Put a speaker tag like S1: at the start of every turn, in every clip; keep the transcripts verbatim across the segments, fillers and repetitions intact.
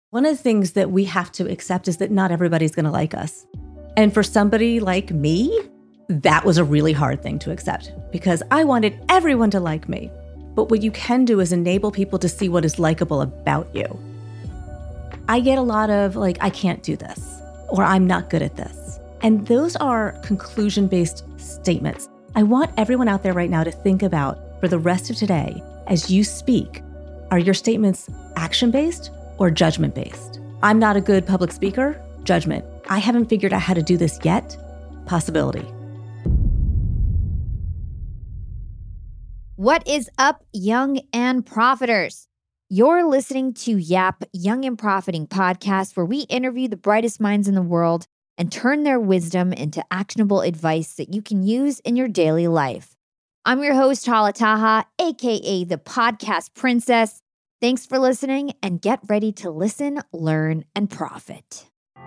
S1: One of the things that we have to accept is that not everybody's going to like us. And for somebody like me, that was a really hard thing to accept because I wanted everyone to like me. But what you can do is enable people to see what is likable about you. I get a lot of like, I can't do this, or I'm not good at this. And those are conclusion-based statements. I want everyone out there right now to think about for the rest of today, as you speak, are your statements action-based or judgment-based? I'm not a good public speaker, judgment. I haven't figured out how to do this yet, possibility.
S2: What is up, young and profiters? You're listening to Yap Young and Profiting podcast, where we interview the brightest minds in the world and turn their wisdom into actionable advice that you can use in your daily life. I'm your host, Hala Taha, aka the Podcast Princess. Thanks for listening, and get ready to listen, learn, and profit.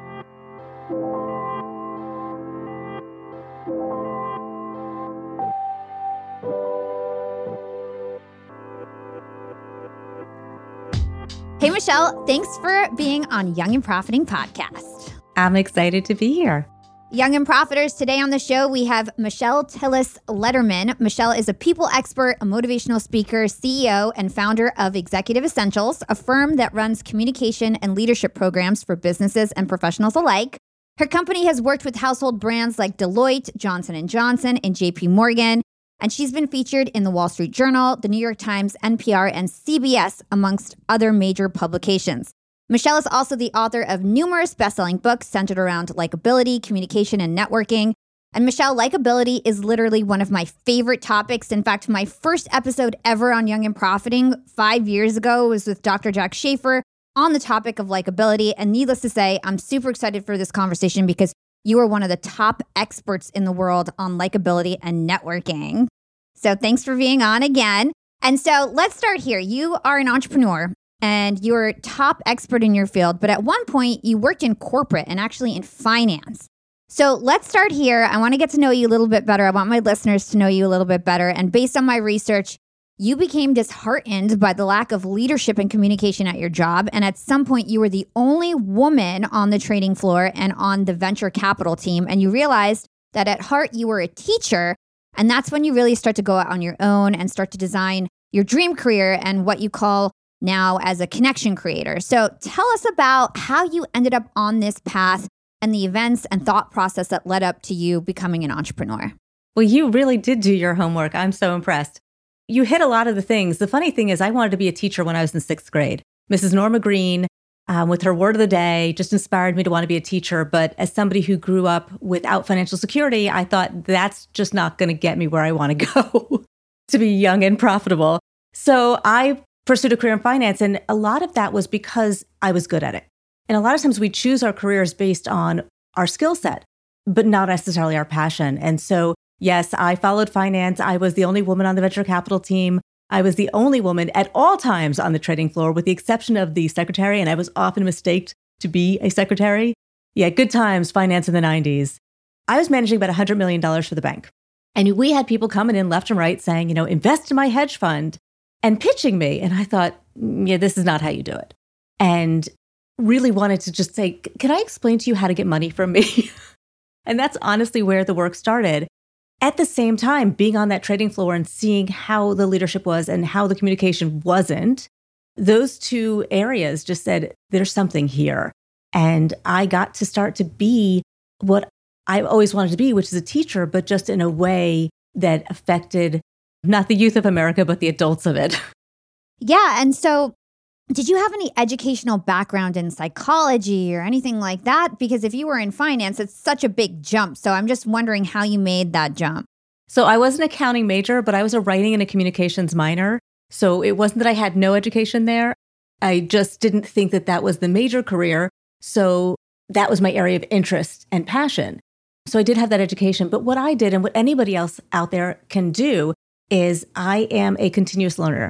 S2: Hey, Michelle, thanks for being on Young and Profiting podcast.
S1: I'm excited to be here.
S2: Young and Profiters, today on the show, we have Michelle Tillis Lederman. Michelle is a people expert, a motivational speaker, C E O, and founder of Executive Essentials, a firm that runs communication and leadership programs for businesses and professionals alike. Her company has worked with household brands like Deloitte, Johnson and Johnson, and J P Morgan, and she's been featured in the Wall Street Journal, the New York Times, N P R, and C B S, amongst other major publications. Michelle is also the author of numerous best-selling books centered around likability, communication, and networking. And Michelle, likability is literally one of my favorite topics. In fact, my first episode ever on Young and Profiting five years ago was with Doctor Jack Schaefer on the topic of likability. And needless to say, I'm super excited for this conversation because you are one of the top experts in the world on likability and networking. So thanks for being on again. And so let's start here. You are an entrepreneur and you're a top expert in your field, but at one point you worked in corporate and actually in finance. So let's start here. I want to get to know you a little bit better. I want my listeners to know you a little bit better. And based on my research, you became disheartened by the lack of leadership and communication at your job. And at some point, you were the only woman on the trading floor and on the venture capital team. And you realized that at heart, you were a teacher. And that's when you really start to go out on your own and start to design your dream career and what you call now as a connection creator. So tell us about how you ended up on this path and the events and thought process that led up to you becoming an entrepreneur.
S1: Well, you really did do your homework. I'm so impressed. You hit a lot of the things. The funny thing is I wanted to be a teacher when I was in sixth grade. Missus Norma Green, um, with her word of the day, just inspired me to want to be a teacher. But as somebody who grew up without financial security, I thought that's just not going to get me where I want to go to be young and profitable. So I pursued a career in finance. And a lot of that was because I was good at it. And a lot of times we choose our careers based on our skill set, but not necessarily our passion. And so, yes, I followed finance. I was the only woman on the venture capital team. I was the only woman at all times on the trading floor, with the exception of the secretary. And I was often mistaked to be a secretary. Yeah, good times, finance in the nineties. I was managing about one hundred million dollars for the bank. And we had people coming in left and right saying, you know, invest in my hedge fund, and pitching me. And I thought, yeah, this is not how you do it. And really wanted to just say, can I explain to you how to get money from me? And that's honestly where the work started. At the same time, being on that trading floor and seeing how the leadership was and how the communication wasn't, those two areas just said, there's something here. And I got to start to be what I always wanted to be, which is a teacher, but just in a way that affected not the youth of America, but the adults of it.
S2: Yeah. And so did you have any educational background in psychology or anything like that? Because if you were in finance, it's such a big jump. So I'm just wondering how you made that jump.
S1: So I was an accounting major, but I was a writing and a communications minor. So it wasn't that I had no education there. I just didn't think that that was the major career. So that was my area of interest and passion. So I did have that education. But what I did and what anybody else out there can do is I am a continuous learner.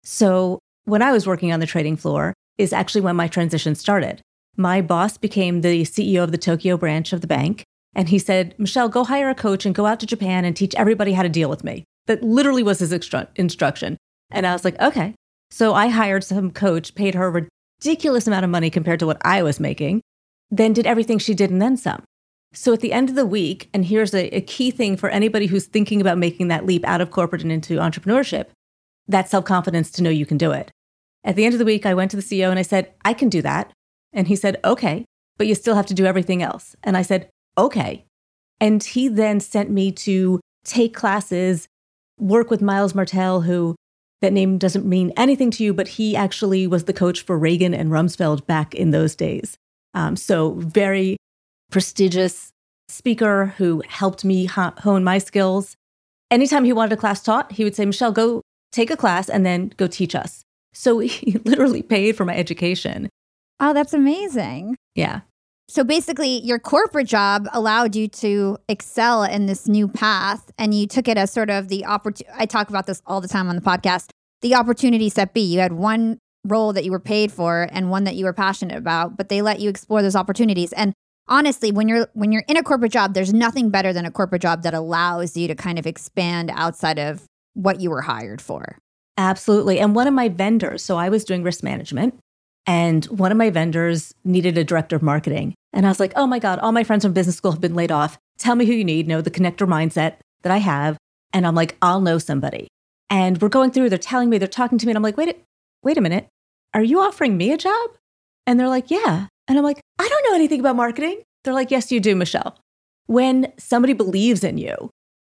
S1: So when I was working on the trading floor is actually when my transition started. My boss became the C E O of the Tokyo branch of the bank. And he said, Michelle, go hire a coach and go out to Japan and teach everybody how to deal with me. That literally was his instru- instruction. And I was like, okay. So I hired some coach, paid her ridiculous amount of money compared to what I was making, then did everything she did and then some. So at the end of the week, and here's a, a key thing for anybody who's thinking about making that leap out of corporate and into entrepreneurship, that self-confidence to know you can do it. At the end of the week, I went to the C E O and I said, I can do that. And he said, okay, but you still have to do everything else. And I said, okay. And he then sent me to take classes, work with Miles Martell, who that name doesn't mean anything to you, but he actually was the coach for Reagan and Rumsfeld back in those days. Um, so very prestigious speaker who helped me hone my skills. Anytime he wanted a class taught, he would say, Michelle, go take a class and then go teach us. So he literally paid for my education.
S2: Oh, that's amazing.
S1: Yeah.
S2: So basically, your corporate job allowed you to excel in this new path, and you took it as sort of the opportunity. I talk about this all the time on the podcast, the opportunity set B. You had one role that you were paid for and one that you were passionate about, but they let you explore those opportunities. And honestly, when you're when you're in a corporate job, there's nothing better than a corporate job that allows you to kind of expand outside of what you were hired for.
S1: Absolutely. And one of my vendors, so I was doing risk management, and one of my vendors needed a director of marketing. And I was like, oh my God, all my friends from business school have been laid off. Tell me who you need, know the connector mindset that I have. And I'm like, I'll know somebody. And we're going through, they're telling me, they're talking to me. And I'm like, wait, wait a minute. Are you offering me a job? And they're like, yeah. And I'm like, I don't know anything about marketing. They're like, yes, you do, Michelle. When somebody believes in you,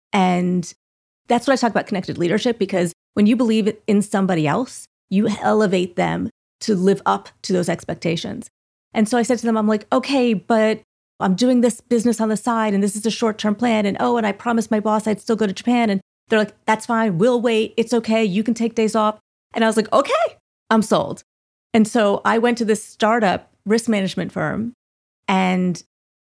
S1: and that's what I talk about connected leadership, because when you believe in somebody else, you elevate them to live up to those expectations. And so I said to them, I'm like, okay, but I'm doing this business on the side and this is a short-term plan. And oh, and I promised my boss I'd still go to Japan. And they're like, that's fine. We'll wait. It's okay. You can take days off. And I was like, okay, I'm sold. And so I went to this startup risk management firm and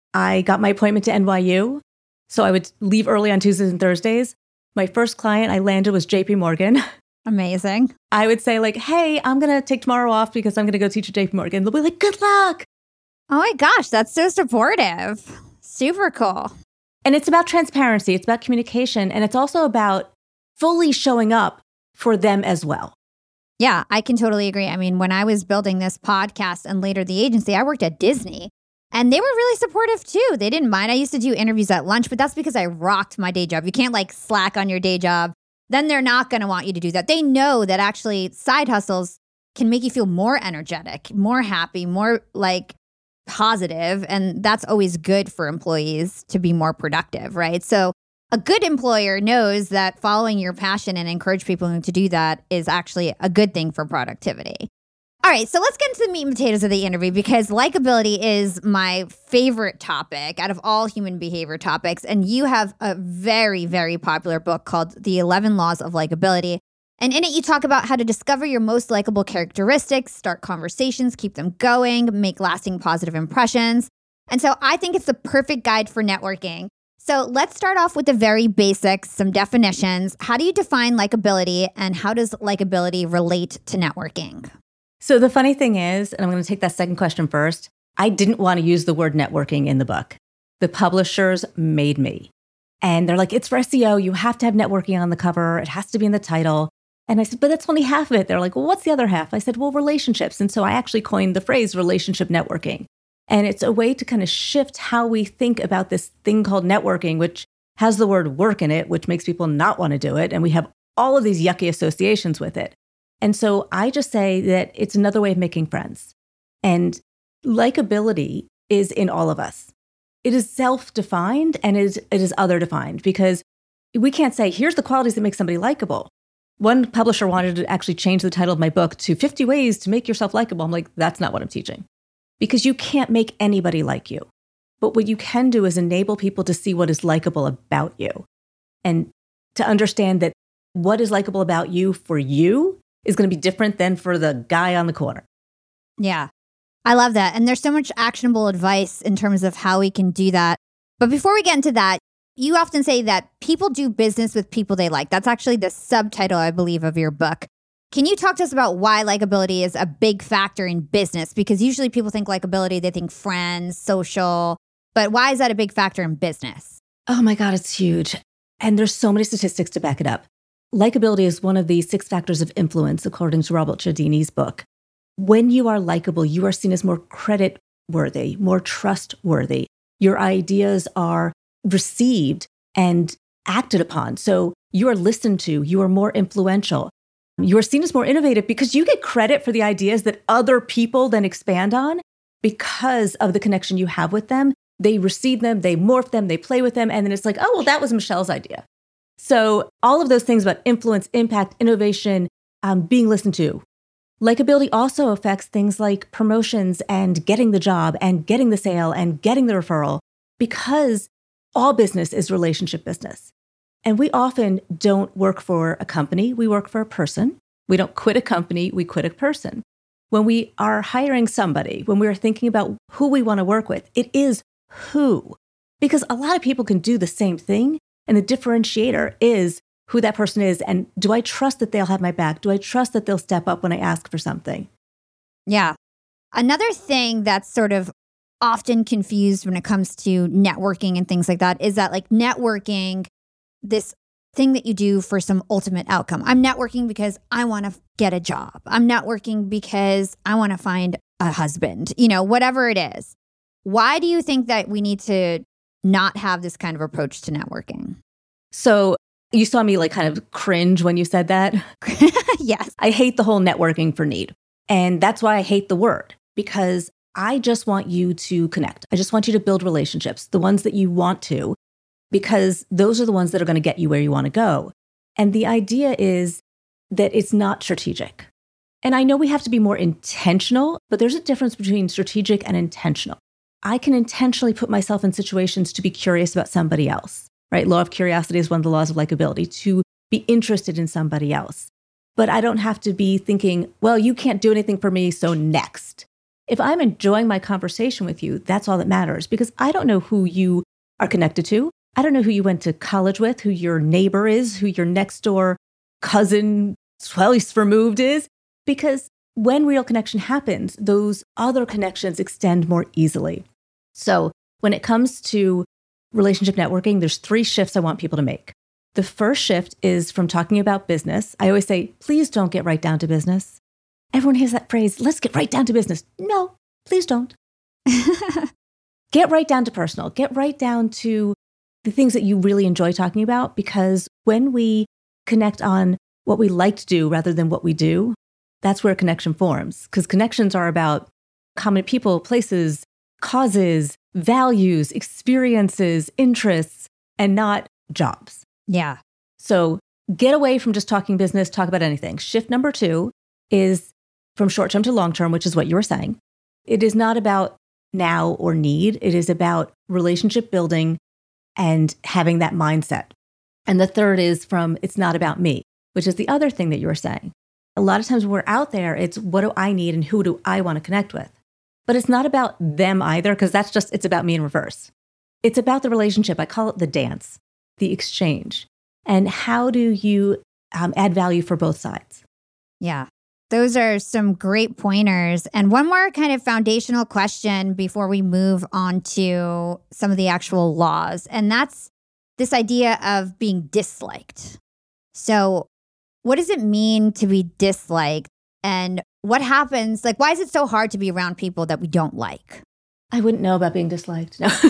S1: I got my appointment to N Y U. So I would leave early on Tuesdays and Thursdays. My first client I landed was J P Morgan.
S2: Amazing.
S1: I would say like, hey, I'm going to take tomorrow off because I'm going to go teach at J P Morgan. They'll be like, good luck.
S2: Oh my gosh, that's so supportive. Super cool.
S1: And it's about transparency. It's about communication. And it's also about fully showing up for them as well.
S2: Yeah, I can totally agree. I mean, when I was building this podcast and later the agency, I worked at Disney. And they were really supportive too. They didn't mind. I used to do interviews at lunch, but that's because I rocked my day job. You can't like slack on your day job. Then they're not going to want you to do that. They know that actually side hustles can make you feel more energetic, more happy, more like positive. And that's always good for employees to be more productive, right? So a good employer knows that following your passion and encourage people to do that is actually a good thing for productivity. All right, so let's get into the meat and potatoes of the interview, because likability is my favorite topic out of all human behavior topics. And you have a very, very popular book called The eleven Laws of Likability. And in it, you talk about how to discover your most likable characteristics, start conversations, keep them going, make lasting positive impressions. And so I think it's the perfect guide for networking. So let's start off with the very basics, some definitions. How do you define likability, and how does likability relate to networking?
S1: So the funny thing is, and I'm going to take that second question first, I didn't want to use the word networking in the book. The publishers made me. And they're like, it's for S E O. You have to have networking on the cover. It has to be in the title. And I said, but that's only half of it. They're like, well, what's the other half? I said, well, relationships. And so I actually coined the phrase relationship networking. And it's a way to kind of shift how we think about this thing called networking, which has the word work in it, which makes people not want to do it. And we have all of these yucky associations with it. And so I just say that it's another way of making friends. And likability is in all of us. It is self-defined and it is, it is other-defined, because we can't say, here's the qualities that make somebody likable. One publisher wanted to actually change the title of my book to fifty ways to make yourself likable. I'm like, that's not what I'm teaching, because you can't make anybody like you. But what you can do is enable people to see what is likable about you, and to understand that what is likable about you for you is going to be different than for the guy on the corner.
S2: Yeah, I love that. And there's so much actionable advice in terms of how we can do that. But before we get into that, you often say that people do business with people they like. That's actually the subtitle, I believe, of your book. Can you talk to us about why likability is a big factor in business? Because usually people think likability, they think friends, social, but why is that a big factor in business?
S1: Oh my God, it's huge. And there's so many statistics to back it up. Likability is one of the six factors of influence, according to Robert Cialdini's book. when you are likable, you are seen as more credit worthy, more trustworthy. Your ideas are received and acted upon. So you are listened to, you are more influential. You are seen as more innovative because you get credit for the ideas that other people then expand on because of the connection you have with them. They receive them, they morph them, they play with them. And then it's like, oh, well, that was Michelle's idea. So all of those things about influence, impact, innovation, um, being listened to. Likability also affects things like promotions and getting the job and getting the sale and getting the referral, because all business is relationship business. And we often don't work for a company, we work for a person. We don't quit a company, we quit a person. When we are hiring somebody, when we are thinking about who we want to work with, it is who. Because a lot of people can do the same thing, and the differentiator is who that person is. And do I trust that they'll have my back? Do I trust that they'll step up when I ask for something?
S2: Yeah. Another thing that's sort of often confused when it comes to networking and things like that is that, like, networking, this thing that you do for some ultimate outcome. I'm networking because I want to get a job. I'm networking because I want to find a husband, you know, whatever it is. Why do you think that we need to not have this kind of approach to networking?
S1: So you saw me like kind of cringe when you said that.
S2: Yes.
S1: I hate the whole networking for need. And that's why I hate the word, because I just want you to connect. I just want you to build relationships, the ones that you want to, because those are the ones that are going to get you where you want to go. And the idea is that it's not strategic. And I know we have to be more intentional, but there's a difference between strategic and intentional. I can intentionally put myself in situations to be curious about somebody else, right? Law of curiosity is one of the laws of likability, to be interested in somebody else. But I don't have to be thinking, well, you can't do anything for me, so next. If I'm enjoying my conversation with you, that's all that matters, because I don't know who you are connected to. I don't know who you went to college with, who your neighbor is, who your next door cousin, twice removed is, because when real connection happens, those other connections extend more easily. So when it comes to relationship networking, there's three shifts I want people to make. The first shift is from talking about business. I always say, please don't get right down to business. Everyone hears that phrase, let's get right down to business. No, please don't. Get right down to personal. Get right down to the things that you really enjoy talking about, because when we connect on what we like to do rather than what we do, that's where a connection forms. Because connections are about common people, places, causes, values, experiences, interests, and not jobs.
S2: Yeah.
S1: So get away from just talking business, talk about anything. Shift number two is from short-term to long-term, which is what you were saying. It is not about now or need. It is about relationship building and having that mindset. And the third is from it's not about me, which is the other thing that you were saying. A lot of times when we're out there, it's what do I need and who do I want to connect with? But it's not about them either, because that's just, it's about me in reverse. It's about the relationship. I call it the dance, the exchange. And how do you um, add value for both sides?
S2: Yeah. Those are some great pointers. And one more kind of foundational question before we move on to some of the actual laws. And that's this idea of being disliked. So what does it mean to be disliked? And what happens? Like, why is it so hard to be around people that we don't like?
S1: I wouldn't know about being disliked. No.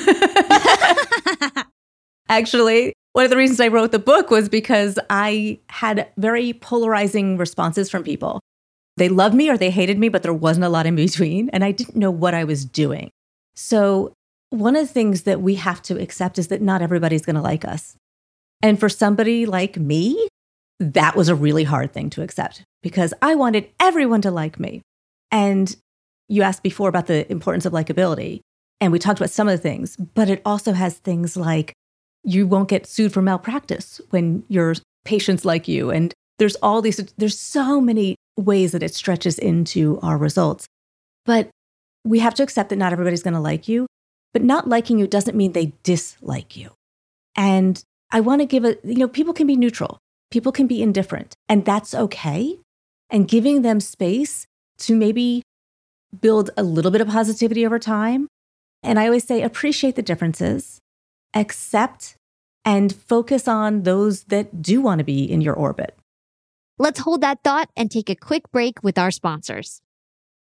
S1: Actually, one of the reasons I wrote the book was because I had very polarizing responses from people. They loved me or they hated me, but there wasn't a lot in between. And I didn't know what I was doing. So one of the things that we have to accept is that not everybody's going to like us. And for somebody like me, that was a really hard thing to accept, because I wanted everyone to like me. And you asked before about the importance of likability, and we talked about some of the things, but it also has things like you won't get sued for malpractice when your patients like you. And there's all these, there's so many ways that it stretches into our results. But we have to accept that not everybody's going to like you, but not liking you doesn't mean they dislike you. And I want to give a, you know, people can be neutral. People can be indifferent, and that's okay. And giving them space to maybe build a little bit of positivity over time. And I always say, appreciate the differences, accept, and focus on those that do want to be in your orbit.
S3: Let's hold that thought and take a quick break with our sponsors.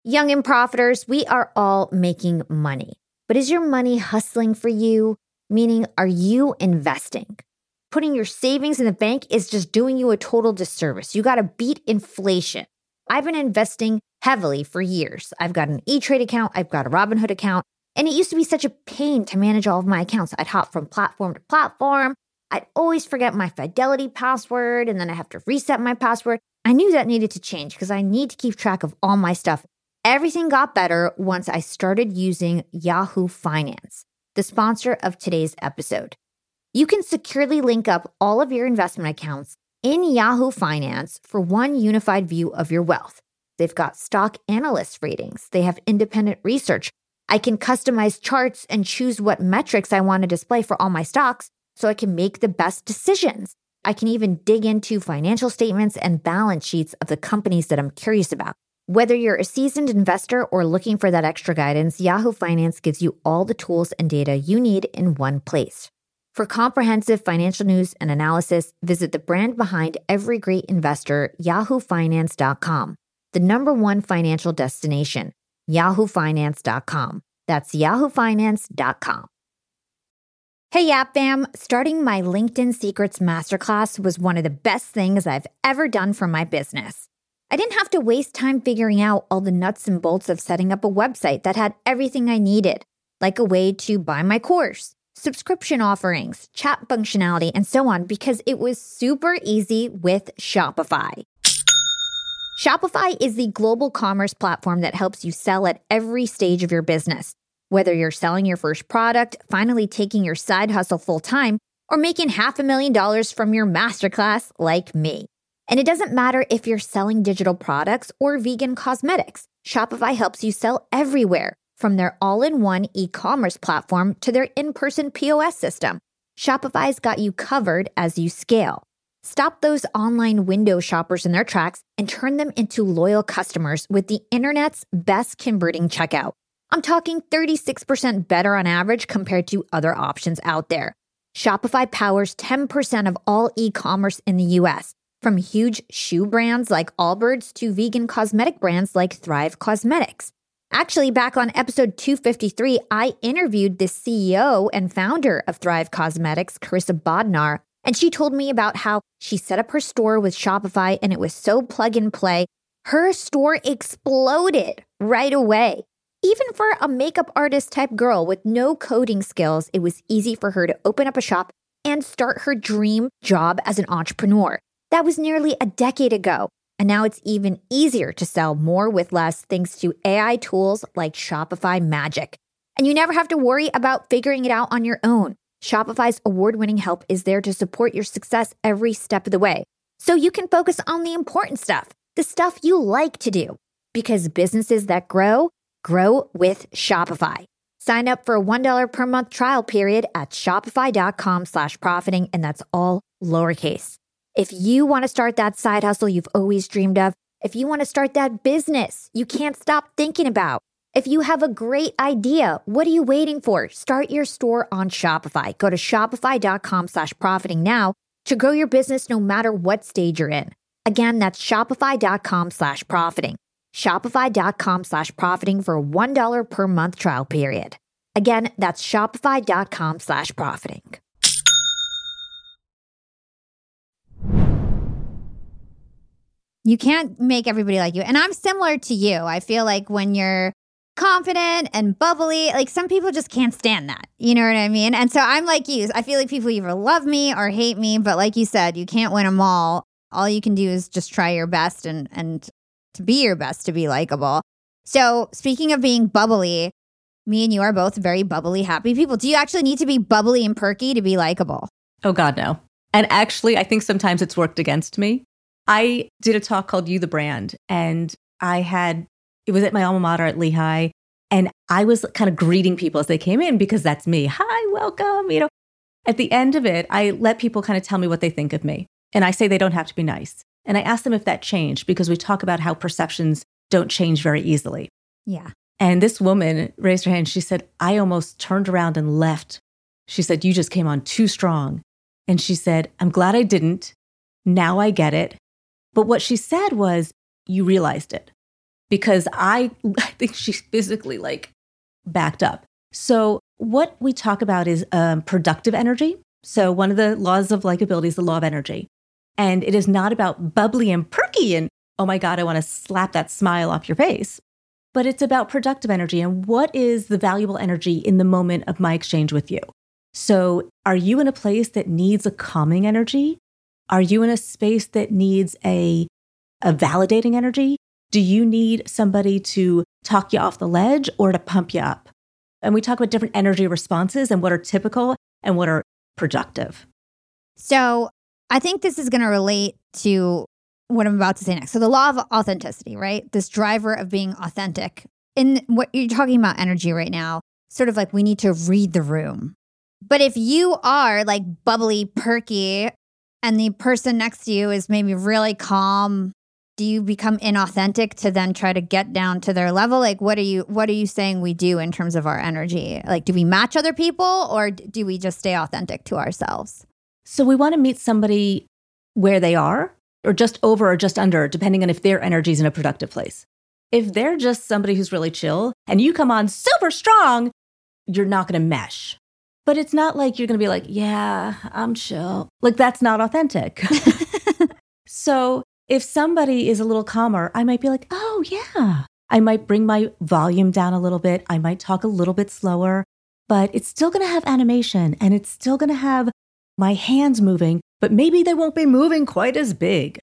S2: Young and profiters, we are all making money. But is your money hustling for you? Meaning, are you investing? Putting your savings in the bank is just doing you a total disservice. You got to beat inflation. I've been investing heavily for years. I've got an E-Trade account. I've got a Robinhood account. And it used to be such a pain to manage all of my accounts. I'd hop from platform to platform. I'd always forget my Fidelity password, and then I have to reset my password. I knew that needed to change because I need to keep track of all my stuff. Everything got better once I started using Yahoo Finance, the sponsor of today's episode. You can securely link up all of your investment accounts in Yahoo Finance for one unified view of your wealth. They've got stock analyst ratings. They have independent research. I can customize charts and choose what metrics I want to display for all my stocks so I can make the best decisions. I can even dig into financial statements and balance sheets of the companies that I'm curious about. Whether you're a seasoned investor or looking for that extra guidance, Yahoo Finance gives you all the tools and data you need in one place. For comprehensive financial news and analysis, visit the brand behind every great investor, yahoo finance dot com, the number one financial destination, yahoo finance dot com. That's yahoo finance dot com. Hey, Yap Fam, starting my LinkedIn Secrets Masterclass was one of the best things I've ever done for my business. I didn't have to waste time figuring out all the nuts and bolts of setting up a website that had everything I needed, like a way to buy my course, subscription offerings, chat functionality, and so on, because it was super easy with Shopify. Shopify is the global commerce platform that helps you sell at every stage of your business. Whether you're selling your first product, finally taking your side hustle full-time, or making half a million dollars from your masterclass like me. And it doesn't matter if you're selling digital products or vegan cosmetics. Shopify helps you sell everywhere, from their all-in-one e-commerce platform to their in-person P O S system. Shopify's got you covered as you scale. Stop those online window shoppers in their tracks and turn them into loyal customers with the internet's best converting checkout. I'm talking thirty-six percent better on average compared to other options out there. Shopify powers ten percent of all e-commerce in the U S, from huge shoe brands like Allbirds to vegan cosmetic brands like Thrive Cosmetics. Actually, back on episode two fifty-three, I interviewed the C E O and founder of Thrive Cosmetics, Carissa Bodnar, and she told me about how she set up her store with Shopify and it was so plug and play. Her store exploded right away. Even for a makeup artist type girl with no coding skills, it was easy for her to open up a shop and start her dream job as an entrepreneur. That was nearly a decade ago. And now it's even easier to sell more with less thanks to A I tools like Shopify Magic. And you never have to worry about figuring it out on your own. Shopify's award-winning help is there to support your success every step of the way. So you can focus on the important stuff, the stuff you like to do. Because businesses that grow, grow with Shopify. Sign up for a one dollar per month trial period at shopify.com slash profiting, and that's all lowercase. If you want to start that side hustle you've always dreamed of, if you want to start that business you can't stop thinking about, if you have a great idea, what are you waiting for? Start your store on Shopify. Go to shopify.com slash profiting now to grow your business no matter what stage you're in. Again, that's shopify.com slash profiting. Shopify.com slash profiting for a one dollar per month trial period. Again, that's shopify.com slash profiting. You can't make everybody like you. And I'm similar to you. I feel like when you're confident and bubbly, like some people just can't stand that. You know what I mean? And so I'm like you. I feel like people either love me or hate me. But like you said, you can't win them all. All you can do is just try your best and, and to be your best to be likable. So speaking of being bubbly, me and you are both very bubbly, happy people. Do you actually need to be bubbly and perky to be likable?
S1: Oh, God, no. And actually, I think sometimes it's worked against me. I did a talk called You the Brand, and I had, it was at my alma mater at Lehigh, and I was kind of greeting people as they came in because that's me. Hi, welcome. You know, at the end of it, I let people kind of tell me what they think of me. And I say they don't have to be nice. And I asked them if that changed because we talk about how perceptions don't change very easily.
S2: Yeah.
S1: And this woman raised her hand. She said, I almost turned around and left. She said, you just came on too strong. And she said, I'm glad I didn't. Now I get it. But what she said was, you realized it. because I, I think she's physically like backed up. So what we talk about is um, productive energy. So one of the laws of likability is the law of energy. And it is not about bubbly and perky and, oh my God, I want to slap that smile off your face. But it's about productive energy and what is the valuable energy in the moment of my exchange with you. So are you in a place that needs a calming energy? Are you in a space that needs a, a validating energy? Do you need somebody to talk you off the ledge or to pump you up? And we talk about different energy responses and what are typical and what are productive.
S2: So I think this is going to relate to what I'm about to say next. So the law of authenticity, right? This driver of being authentic. In what you're talking about energy right now, sort of like we need to read the room. But if you are like bubbly, perky, and the person next to you is maybe really calm, do you become inauthentic to then try to get down to their level? Like, what are you, what are you saying we do in terms of our energy? Like, do we match other people or do we just stay authentic to ourselves?
S1: So we want to meet somebody where they are, or just over or just under, depending on if their energy is in a productive place. If they're just somebody who's really chill and you come on super strong, you're not going to mesh. But it's not like you're going to be like, yeah, I'm chill. Like, that's not authentic. So if somebody is a little calmer, I might be like, oh, yeah. I might bring my volume down a little bit. I might talk a little bit slower, but it's still going to have animation and it's still going to have my hands moving, but maybe they won't be moving quite as big.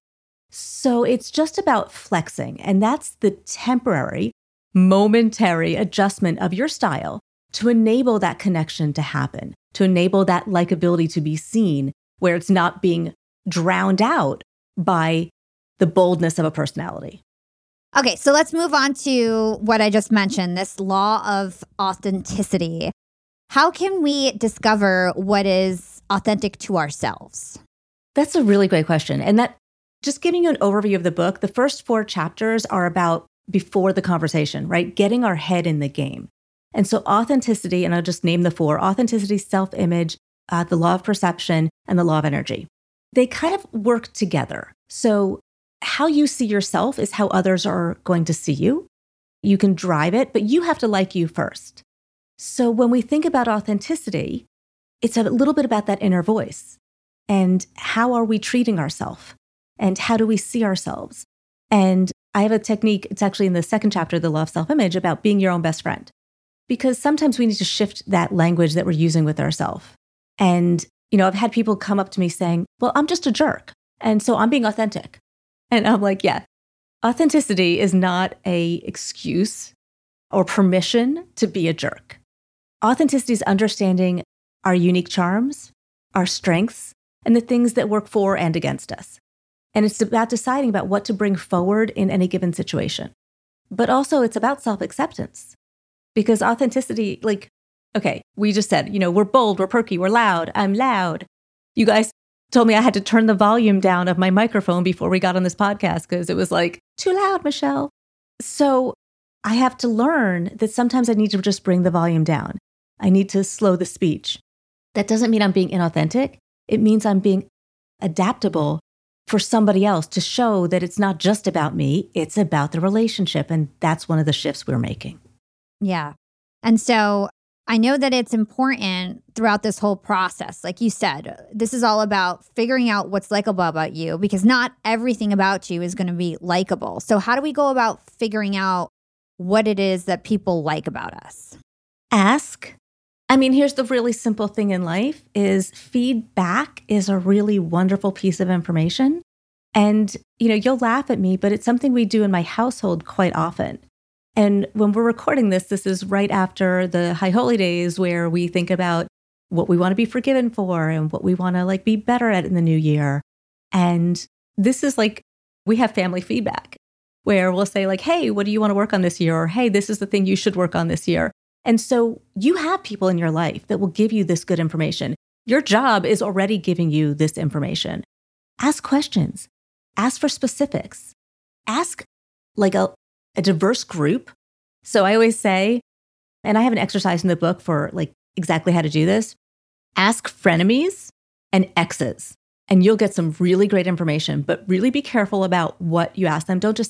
S1: So it's just about flexing. And that's the temporary, momentary adjustment of your style to enable that connection to happen, to enable that likability to be seen, where it's not being drowned out by the boldness of a personality.
S2: Okay, so let's move on to what I just mentioned, this law of authenticity. How can we discover what is authentic to ourselves?
S1: That's a really great question. And that, just giving you an overview of the book, the first four chapters are about before the conversation, right? Getting our head in the game. And so authenticity, and I'll just name the four: authenticity, self-image, uh, the law of perception, and the law of energy. They kind of work together. So how you see yourself is how others are going to see you. You can drive it, but you have to like you first. So when we think about authenticity, it's a little bit about that inner voice. And how are we treating ourselves? And how do we see ourselves? And I have a technique, it's actually in the second chapter, The Law of Self-Image, about being your own best friend. Because sometimes we need to shift that language that we're using with ourselves. And, you know, I've had people come up to me saying, well, I'm just a jerk. And so I'm being authentic. And I'm like, yeah, authenticity is not an excuse or permission to be a jerk. Authenticity is understanding our unique charms, our strengths, and the things that work for and against us. And it's about deciding about what to bring forward in any given situation. But also it's about self-acceptance. Because authenticity, like, okay, we just said, you know, we're bold, we're perky, we're loud, I'm loud. You guys told me I had to turn the volume down of my microphone before we got on this podcast because it was like, too loud, Michelle. So I have to learn that sometimes I need to just bring the volume down. I need to slow the speech. That doesn't mean I'm being inauthentic. It means I'm being adaptable for somebody else to show that it's not just about me, it's about the relationship. And that's one of the shifts we're making.
S2: Yeah. And so I know that it's important throughout this whole process. Like you said, this is all about figuring out what's likable about you because not everything about you is going to be likable. So how do we go about figuring out what it is that people like about us?
S1: Ask. I mean, here's the really simple thing in life is feedback is a really wonderful piece of information. And, you know, you'll laugh at me, but it's something we do in my household quite often. And when we're recording this, this is right after the High Holy Days where we think about what we want to be forgiven for and what we want to like be better at in the new year. And this is like, we have family feedback where we'll say like, hey, what do you want to work on this year? Or, hey, this is the thing you should work on this year. And so you have people in your life that will give you this good information. Your job is already giving you this information. Ask questions. Ask for specifics. Ask like a a diverse group. So I always say, and I have an exercise in the book for like exactly how to do this, ask frenemies and exes, and you'll get some really great information, but really be careful about what you ask them. Don't just say,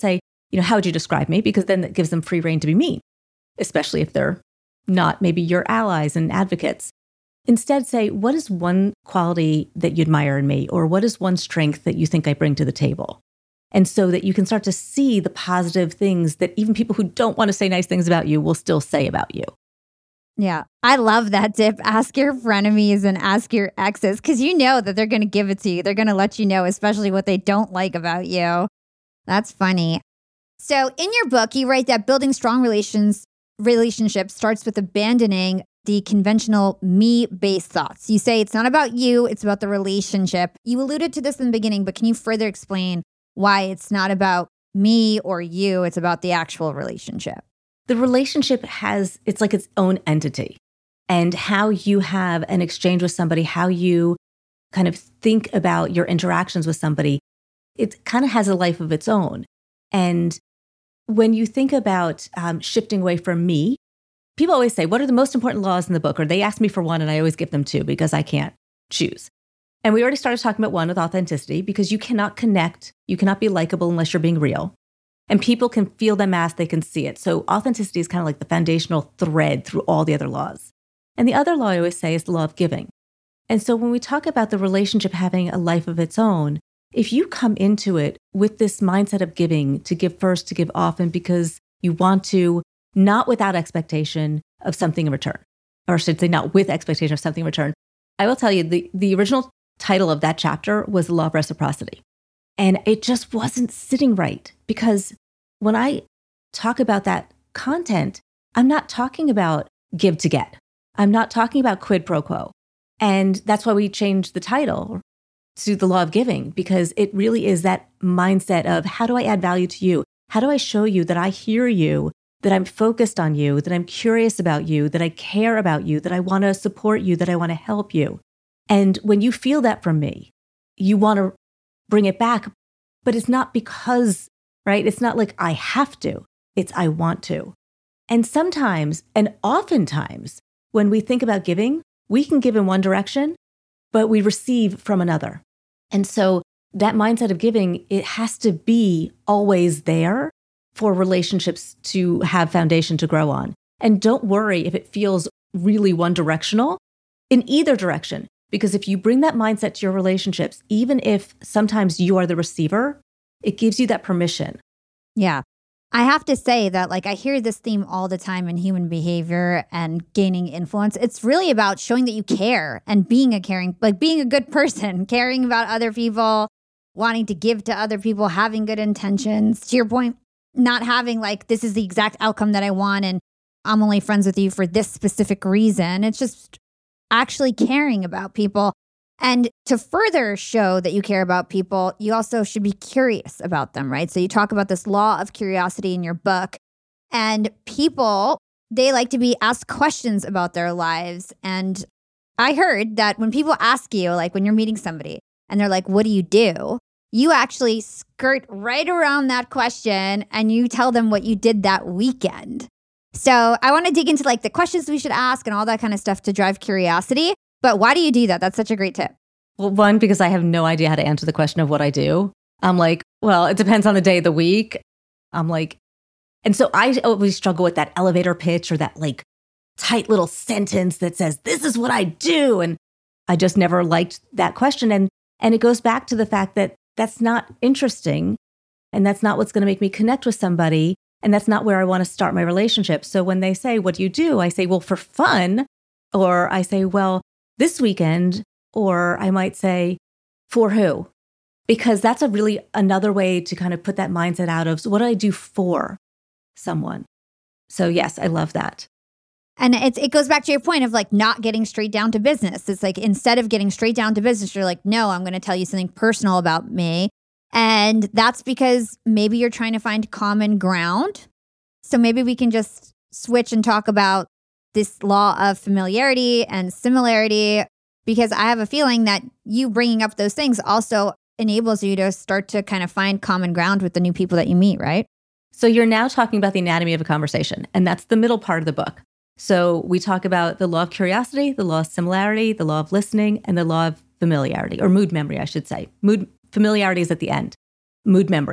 S1: you know, how would you describe me? Because then that gives them free rein to be mean, especially if they're not maybe your allies and advocates. Instead, say, what is one quality that you admire in me? Or what is one strength that you think I bring to the table? And so that you can start to see the positive things that even people who don't want to say nice things about you will still say about you.
S2: Yeah. I love that tip. Ask your frenemies and ask your exes, because you know that they're going to give it to you. They're going to let you know, especially what they don't like about you. That's funny. So in your book, you write that building strong relations relationships starts with abandoning the conventional me-based thoughts. You say it's not about you, it's about the relationship. You alluded to this in the beginning, but can you further explain why it's not about me or you, it's about the actual relationship?
S1: The relationship has, it's like its own entity. And how you have an exchange with somebody, how you kind of think about your interactions with somebody, it kind of has a life of its own. And when you think about um, shifting away from me, people always say, what are the most important laws in the book? Or they ask me for one and I always give them two because I can't choose. And we already started talking about one with authenticity, because you cannot connect, you cannot be likable unless you're being real. And people can feel the mask, they can see it. So authenticity is kind of like the foundational thread through all the other laws. And the other law I always say is the law of giving. And so when we talk about the relationship having a life of its own, if you come into it with this mindset of giving, to give first, to give often, because you want to, not without expectation of something in return, or I should say not with expectation of something in return. I will tell you, the, the original title of that chapter was The Law of Reciprocity. And it just wasn't sitting right, because when I talk about that content, I'm not talking about give to get. I'm not talking about quid pro quo. And that's why we changed the title to The Law of Giving, because it really is that mindset of how do I add value to you? How do I show you that I hear you, that I'm focused on you, that I'm curious about you, that I care about you, that I want to support you, that I want to help you? And when you feel that from me, you want to bring it back, but it's not because, right? It's not like I have to, it's I want to. And sometimes, and oftentimes, when we think about giving, we can give in one direction, but we receive from another. And so that mindset of giving, it has to be always there for relationships to have foundation to grow on. And don't worry if it feels really one directional in either direction, because if you bring that mindset to your relationships, even if sometimes you are the receiver, it gives you that permission.
S2: Yeah. I have to say that, like, I hear this theme all the time in human behavior and gaining influence. It's really about showing that you care and being a caring, like being a good person, caring about other people, wanting to give to other people, having good intentions. To your point, not having like, this is the exact outcome that I want and I'm only friends with you for this specific reason. It's just actually caring about people. And to further show that you care about people, you also should be curious about them, right? So you talk about this law of curiosity in your book. And people, they like to be asked questions about their lives. And I heard that when people ask you, like when you're meeting somebody and they're like, what do you do? You actually skirt right around that question and you tell them what you did that weekend. So I want to dig into like the questions we should ask and all that kind of stuff to drive curiosity. But why do you do that? That's such a great tip.
S1: Well, one, because I have no idea how to answer the question of what I do. I'm like, well, it depends on the day of the week. I'm like, and so I always struggle with that elevator pitch or that like tight little sentence that says, this is what I do. And I just never liked that question. And, and it goes back to the fact that that's not interesting. And that's not what's going to make me connect with somebody. And that's not where I want to start my relationship. So when they say, what do you do? I say, well, for fun. Or I say, well, this weekend. Or I might say, for who? Because that's a really another way to kind of put that mindset out of, so what do I do for someone? So yes, I love that.
S2: And it's, it goes back to your point of like not getting straight down to business. It's like instead of getting straight down to business, you're like, no, I'm going to tell you something personal about me. And that's because maybe you're trying to find common ground. So maybe we can just switch and talk about this law of familiarity and similarity, because I have a feeling that you bringing up those things also enables you to start to kind of find common ground with the new people that you meet, right?
S1: So you're now talking about the anatomy of a conversation, and that's the middle part of the book. So we talk about the law of curiosity, the law of similarity, the law of listening, and the law of familiarity, or mood memory, I should say. Mood familiarity is at the end. Mood memory.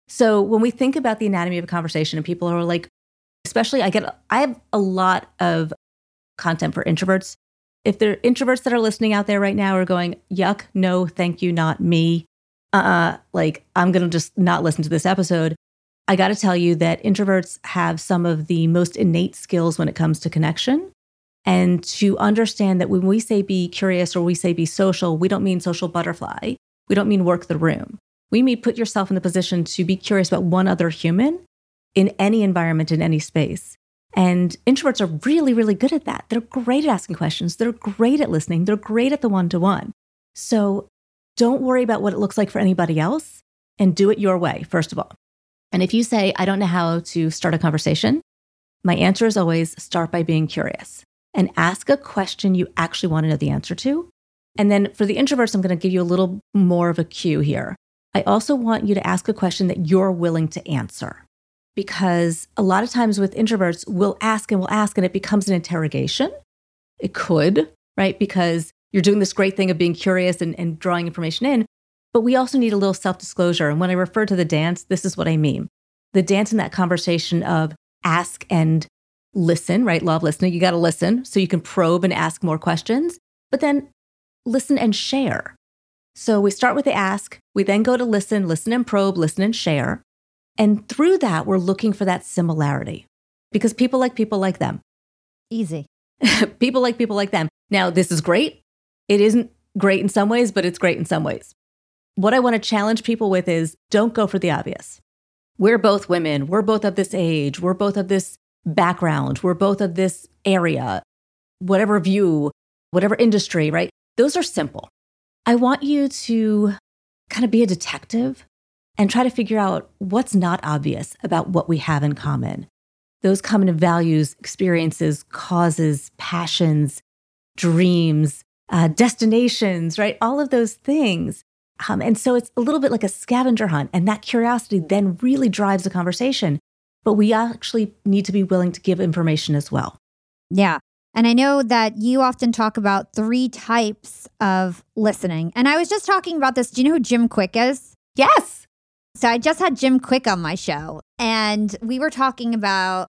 S1: So when we think about the anatomy of a conversation and people are like, especially I get, I have a lot of content for introverts. If there are introverts that are listening out there right now are going, yuck, no, thank you, not me. Uh-uh, like I'm going to just not listen to this episode. I got to tell you that introverts have some of the most innate skills when it comes to connection. And to understand that when we say be curious or we say be social, we don't mean social butterfly. We don't mean work the room. We mean put yourself in the position to be curious about one other human in any environment, in any space. And introverts are really, really good at that. They're great at asking questions. They're great at listening. They're great at the one-to-one. So don't worry about what it looks like for anybody else and do it your way, first of all. And if you say, I don't know how to start a conversation, my answer is always start by being curious and ask a question you actually want to know the answer to. And then for the introverts, I'm going to give you a little more of a cue here. I also want you to ask a question that you're willing to answer. Because a lot of times with introverts, we'll ask and we'll ask and it becomes an interrogation. It could, right? Because you're doing this great thing of being curious and, and drawing information in. But we also need a little self-disclosure. And when I refer to the dance, this is what I mean. The dance in that conversation of ask and listen, right? Law of listening, you got to listen so you can probe and ask more questions, but then listen and share. So we start with the ask, we then go to listen, listen and probe, listen and share. And through that, we're looking for that similarity because people like people like them.
S2: Easy.
S1: People like people like them. Now, this is great. It isn't great in some ways, but it's great in some ways. What I want to challenge people with is don't go for the obvious. We're both women. We're both of this age. We're both of this background. We're both of this area, whatever view, whatever industry, right? Those are simple. I want you to kind of be a detective and try to figure out what's not obvious about what we have in common. Those common values, experiences, causes, passions, dreams, uh, destinations, right? All of those things. Um, and so it's a little bit like a scavenger hunt. And that curiosity then really drives the conversation. But we actually need to be willing to give information as well.
S2: Yeah. And I know that you often talk about three types of listening. And I was just talking about this. Do you know who Jim Quick is?
S1: Yes.
S2: So I just had Jim Quick on my show, and we were talking about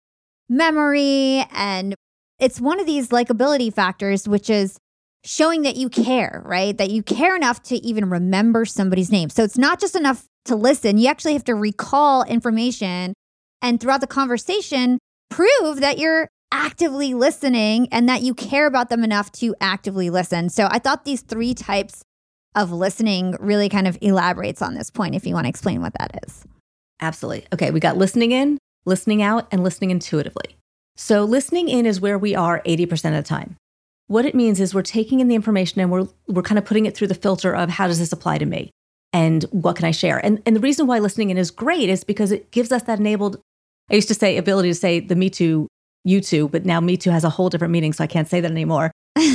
S2: memory, and it's one of these likability factors, which is showing that you care, right? That you care enough to even remember somebody's name. So it's not just enough to listen. You actually have to recall information and throughout the conversation, prove that you're actively listening and that you care about them enough to actively listen. So I thought these three types of listening really kind of elaborates on this point, if you want to explain what that is.
S1: Absolutely. Okay, we got listening in, listening out, and listening intuitively. So listening in is where we are eighty percent of the time. What it means is we're taking in the information and we're we're kind of putting it through the filter of how does this apply to me and what can I share? And, and the reason why listening in is great is because it gives us that enabled, I used to say ability to say the Me Too, you too, but now Me Too has a whole different meaning, so I can't say that anymore.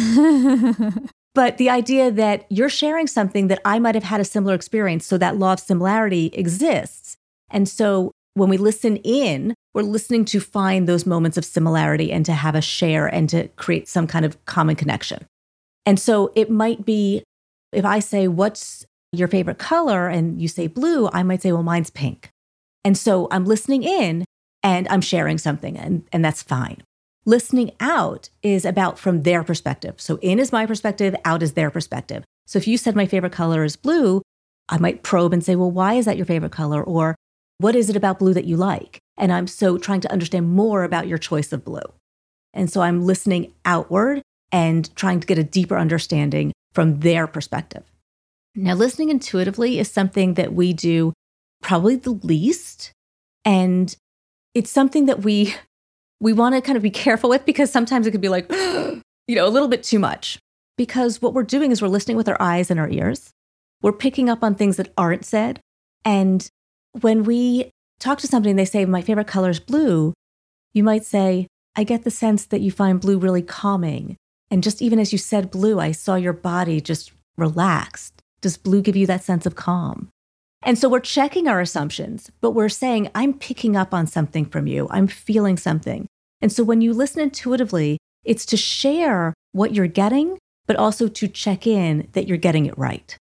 S1: But the idea that you're sharing something that I might have had a similar experience, so that law of similarity exists. And so when we listen in, we're listening to find those moments of similarity and to have a share and to create some kind of common connection. And so it might be, if I say, what's your favorite color? And you say blue, I might say, well, mine's pink. And so I'm listening in and I'm sharing something, and, and that's fine. Listening out is about from their perspective. So in is my perspective, out is their perspective. So if you said my favorite color is blue, I might probe and say, well, why is that your favorite color? Or what is it about blue that you like? And I'm so trying to understand more about your choice of blue. And so I'm listening outward and trying to get a deeper understanding from their perspective. Now, listening intuitively is something that we do probably the least. And it's something that we we want to kind of be careful with because sometimes it could be like, you know, a little bit too much. Because what we're doing is we're listening with our eyes and our ears. We're picking up on things that aren't said. And when we talk to somebody and they say, my favorite color is blue, you might say, I get the sense that you find blue really calming. And just even as you said blue, I saw your body just relaxed. Does blue give you that sense of calm? And so we're checking our assumptions, but we're saying, I'm picking up on something from you. I'm feeling something. And so when you listen intuitively, it's to share what you're getting, but also to check in that you're getting it right.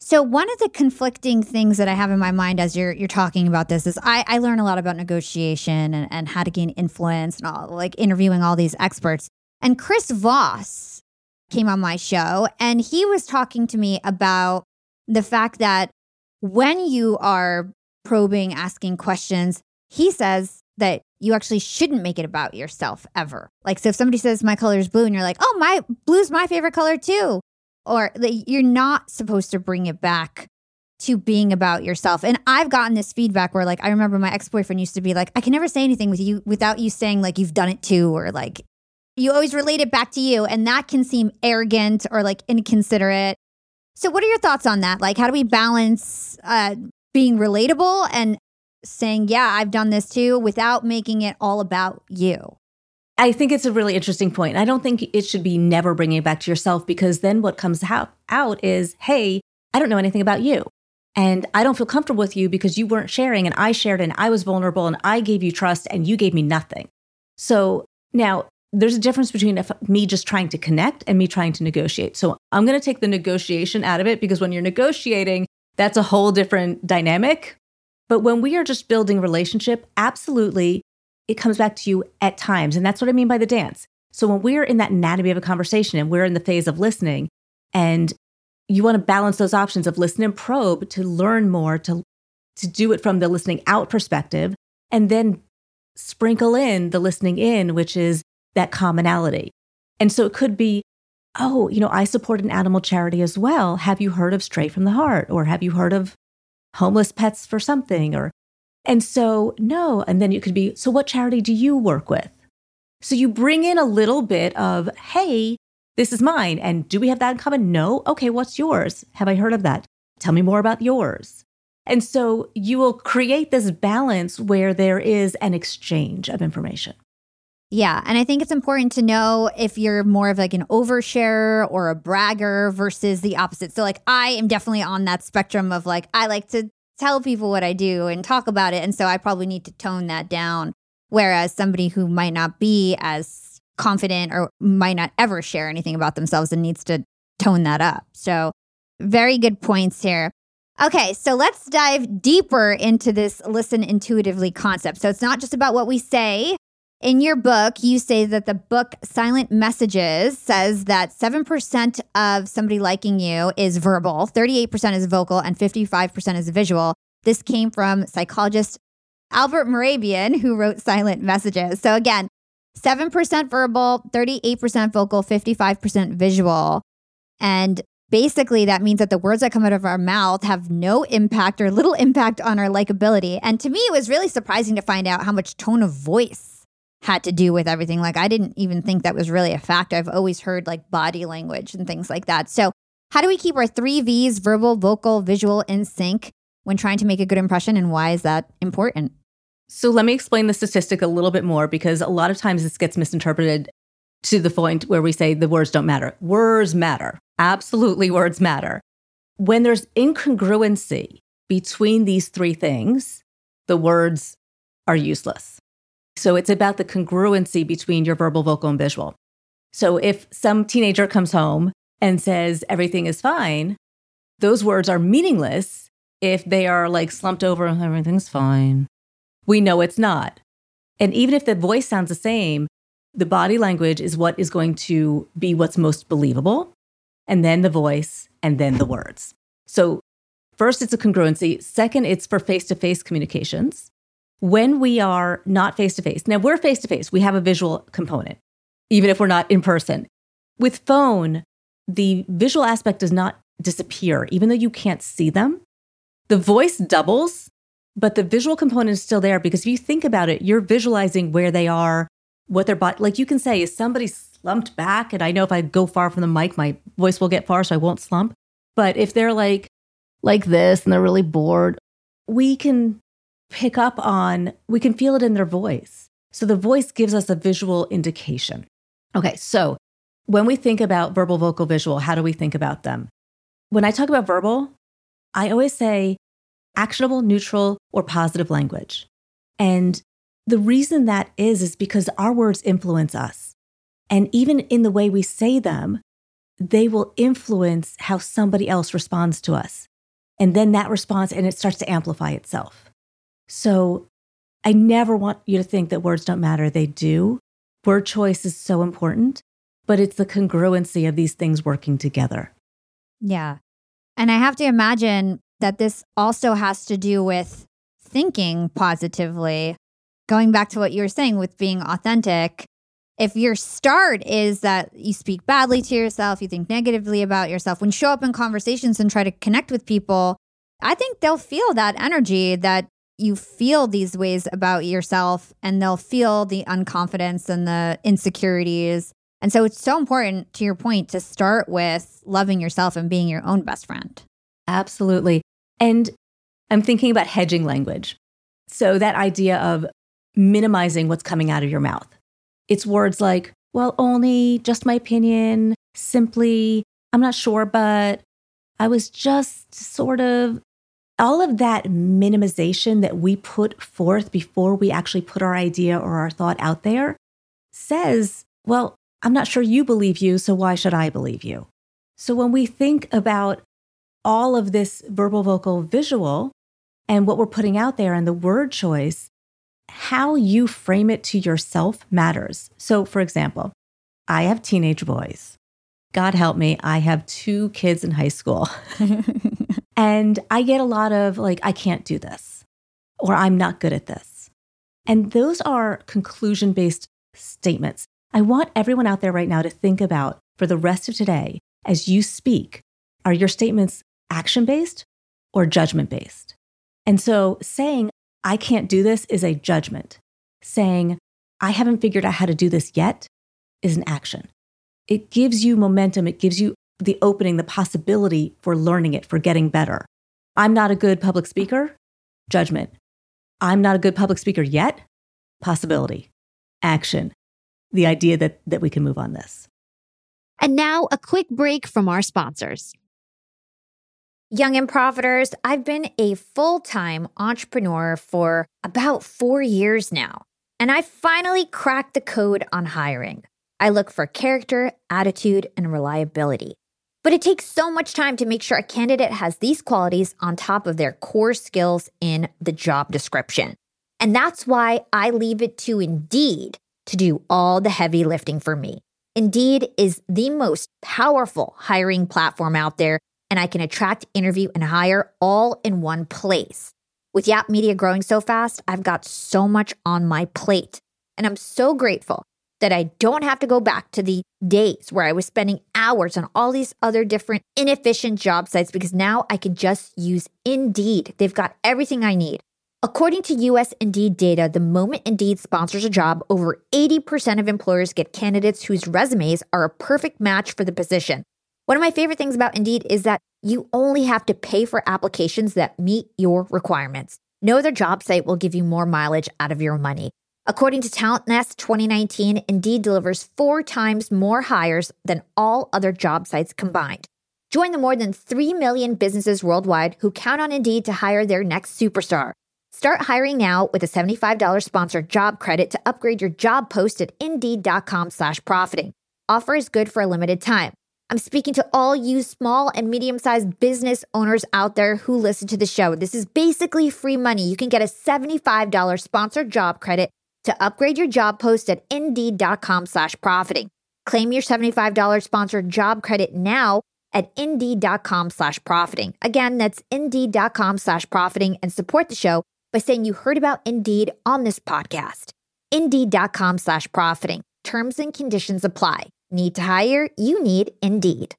S2: So one of the conflicting things that I have in my mind as you're you're talking about this is I, I learn a lot about negotiation and, and how to gain influence and all, like interviewing all these experts. And Chris Voss came on my show and he was talking to me about the fact that when you are probing, asking questions, he says that you actually shouldn't make it about yourself ever. Like, so if somebody says my color is blue and you're like, oh, my blue's my favorite color too. Or like, you're not supposed to bring it back to being about yourself. And I've gotten this feedback where like, I remember my ex-boyfriend used to be like, I can never say anything with you without you saying like you've done it too. Or like, you always relate it back to you. And that can seem arrogant or like inconsiderate. So what are your thoughts on that? Like, how do we balance uh, being relatable and saying, yeah, I've done this too, without making it all about you?
S1: I think it's a really interesting point. I don't think it should be never bringing it back to yourself, because then what comes out is, hey, I don't know anything about you. And I don't feel comfortable with you because you weren't sharing and I shared and I was vulnerable and I gave you trust and you gave me nothing. So now there's a difference between if, me just trying to connect and me trying to negotiate. So I'm going to take the negotiation out of it, because when you're negotiating, that's a whole different dynamic. But when we are just building relationship, absolutely, it comes back to you at times. And that's what I mean by the dance. So when we're in that anatomy of a conversation and we're in the phase of listening, and you want to balance those options of listen and probe to learn more, to, to do it from the listening out perspective, and then sprinkle in the listening in, which is that commonality. And so it could be, oh, you know, I support an animal charity as well. Have you heard of Stray from the Heart? Or have you heard of Homeless Pets for Something? Or And so, no. And then you could be, so what charity do you work with? So you bring in a little bit of, hey, this is mine. And do we have that in common? No. Okay, what's yours? Have I heard of that? Tell me more about yours. And so you will create this balance where there is an exchange of information.
S2: Yeah. And I think it's important to know if you're more of like an oversharer or a bragger versus the opposite. So like, I am definitely on that spectrum of like, I like to tell people what I do and talk about it. And so I probably need to tone that down. Whereas somebody who might not be as confident or might not ever share anything about themselves and needs to tone that up. So very good points here. Okay, so let's dive deeper into this listen intuitively concept. So it's not just about what we say. In your book, you say that the book Silent Messages says that seven percent of somebody liking you is verbal, thirty-eight percent is vocal, and fifty-five percent is visual. This came from psychologist Albert Mehrabian, who wrote Silent Messages. So again, seven percent verbal, thirty-eight percent vocal, fifty-five percent visual. And basically that means that the words that come out of our mouth have no impact or little impact on our likability. And to me, it was really surprising to find out how much tone of voice had to do with everything. Like, I didn't even think that was really a factor. I've always heard like body language and things like that. So how do we keep our three V's, verbal, vocal, visual, in sync when trying to make a good impression? And why is that important?
S1: So let me explain the statistic a little bit more, because a lot of times this gets misinterpreted to the point where we say the words don't matter. Words matter. Absolutely, words matter. When there's incongruency between these three things, the words are useless. So it's about the congruency between your verbal, vocal, and visual. So if some teenager comes home and says everything is fine, those words are meaningless if they are like slumped over, everything's fine. We know it's not. And even if the voice sounds the same, the body language is what is going to be what's most believable, and then the voice, and then the words. So first, it's a congruency. Second, it's for face-to-face communications. When we are not face-to-face, now we're face-to-face, we have a visual component, even if we're not in person. With phone, the visual aspect does not disappear, even though you can't see them. The voice doubles, but the visual component is still there, because if you think about it, you're visualizing where they are, what their body, like you can say, is somebody slumped back? And I know if I go far from the mic, my voice will get far, so I won't slump. But if they're like, like this, and they're really bored, we can pick up on, we can feel it in their voice. So the voice gives us a visual indication. Okay, so when we think about verbal, vocal, visual, how do we think about them? When I talk about verbal, I always say actionable, neutral, or positive language. And the reason that is, is because our words influence us. And even in the way we say them, they will influence how somebody else responds to us. And then that response, and it starts to amplify itself. So I never want you to think that words don't matter. They do. Word choice is so important, but it's the congruency of these things working together.
S2: Yeah. And I have to imagine that this also has to do with thinking positively. Going back to what you were saying with being authentic, if your start is that you speak badly to yourself, you think negatively about yourself, when you show up in conversations and try to connect with people, I think they'll feel that energy, that you feel these ways about yourself, and they'll feel the unconfidence and the insecurities. And so it's so important, to your point, to start with loving yourself and being your own best friend.
S1: Absolutely. And I'm thinking about hedging language. So that idea of minimizing what's coming out of your mouth. It's words like, well, only, just my opinion, simply, I'm not sure, but I was just sort of, all of that minimization that we put forth before we actually put our idea or our thought out there says, well, I'm not sure you believe you, so why should I believe you? So when we think about all of this verbal, vocal, visual, and what we're putting out there and the word choice, how you frame it to yourself matters. So for example, I have teenage boys. God help me, I have two kids in high school. And I get a lot of like, I can't do this, or I'm not good at this. And those are conclusion-based statements. I want everyone out there right now to think about, for the rest of today, as you speak, are your statements action-based or judgment-based? And so saying, I can't do this is a judgment. Saying, I haven't figured out how to do this yet is an action. It gives you momentum. It gives you the opening, the possibility for learning it, for getting better. I'm not a good public speaker, judgment. I'm not a good public speaker yet, possibility, action. The idea that, that we can move on this.
S3: And now a quick break from our sponsors. Young and Profiters, I've been a full-time entrepreneur for about four years now, and I finally cracked the code on hiring. I look for character, attitude, and reliability. But it takes so much time to make sure a candidate has these qualities on top of their core skills in the job description. And that's why I leave it to Indeed to do all the heavy lifting for me. Indeed is the most powerful hiring platform out there, and I can attract, interview, and hire all in one place. With Yap Media growing so fast, I've got so much on my plate. And I'm so grateful that I don't have to go back to the days where I was spending hours on all these other different inefficient job sites, because now I can just use Indeed. They've got everything I need. According to U S Indeed data, the moment Indeed sponsors a job, over eighty percent of employers get candidates whose resumes are a perfect match for the position. One of my favorite things about Indeed is that you only have to pay for applications that meet your requirements. No other job site will give you more mileage out of your money. According to Talent Nest twenty nineteen, Indeed delivers four times more hires than all other job sites combined. Join the more than three million businesses worldwide who count on Indeed to hire their next superstar. Start hiring now with a seventy-five dollars sponsored job credit to upgrade your job post at Indeed.com slash profiting. Offer is good for a limited time. I'm speaking to all you small and medium-sized business owners out there who listen to the show. This is basically free money. You can get a seventy-five dollars sponsored job credit to upgrade your job post at Indeed.com slash profiting. Claim your seventy-five dollars sponsored job credit now at Indeed.com slash profiting. Again, that's Indeed.com slash profiting, and support the show by saying you heard about Indeed on this podcast. Indeed.com slash profiting. Terms and conditions apply. Need to hire? You need Indeed.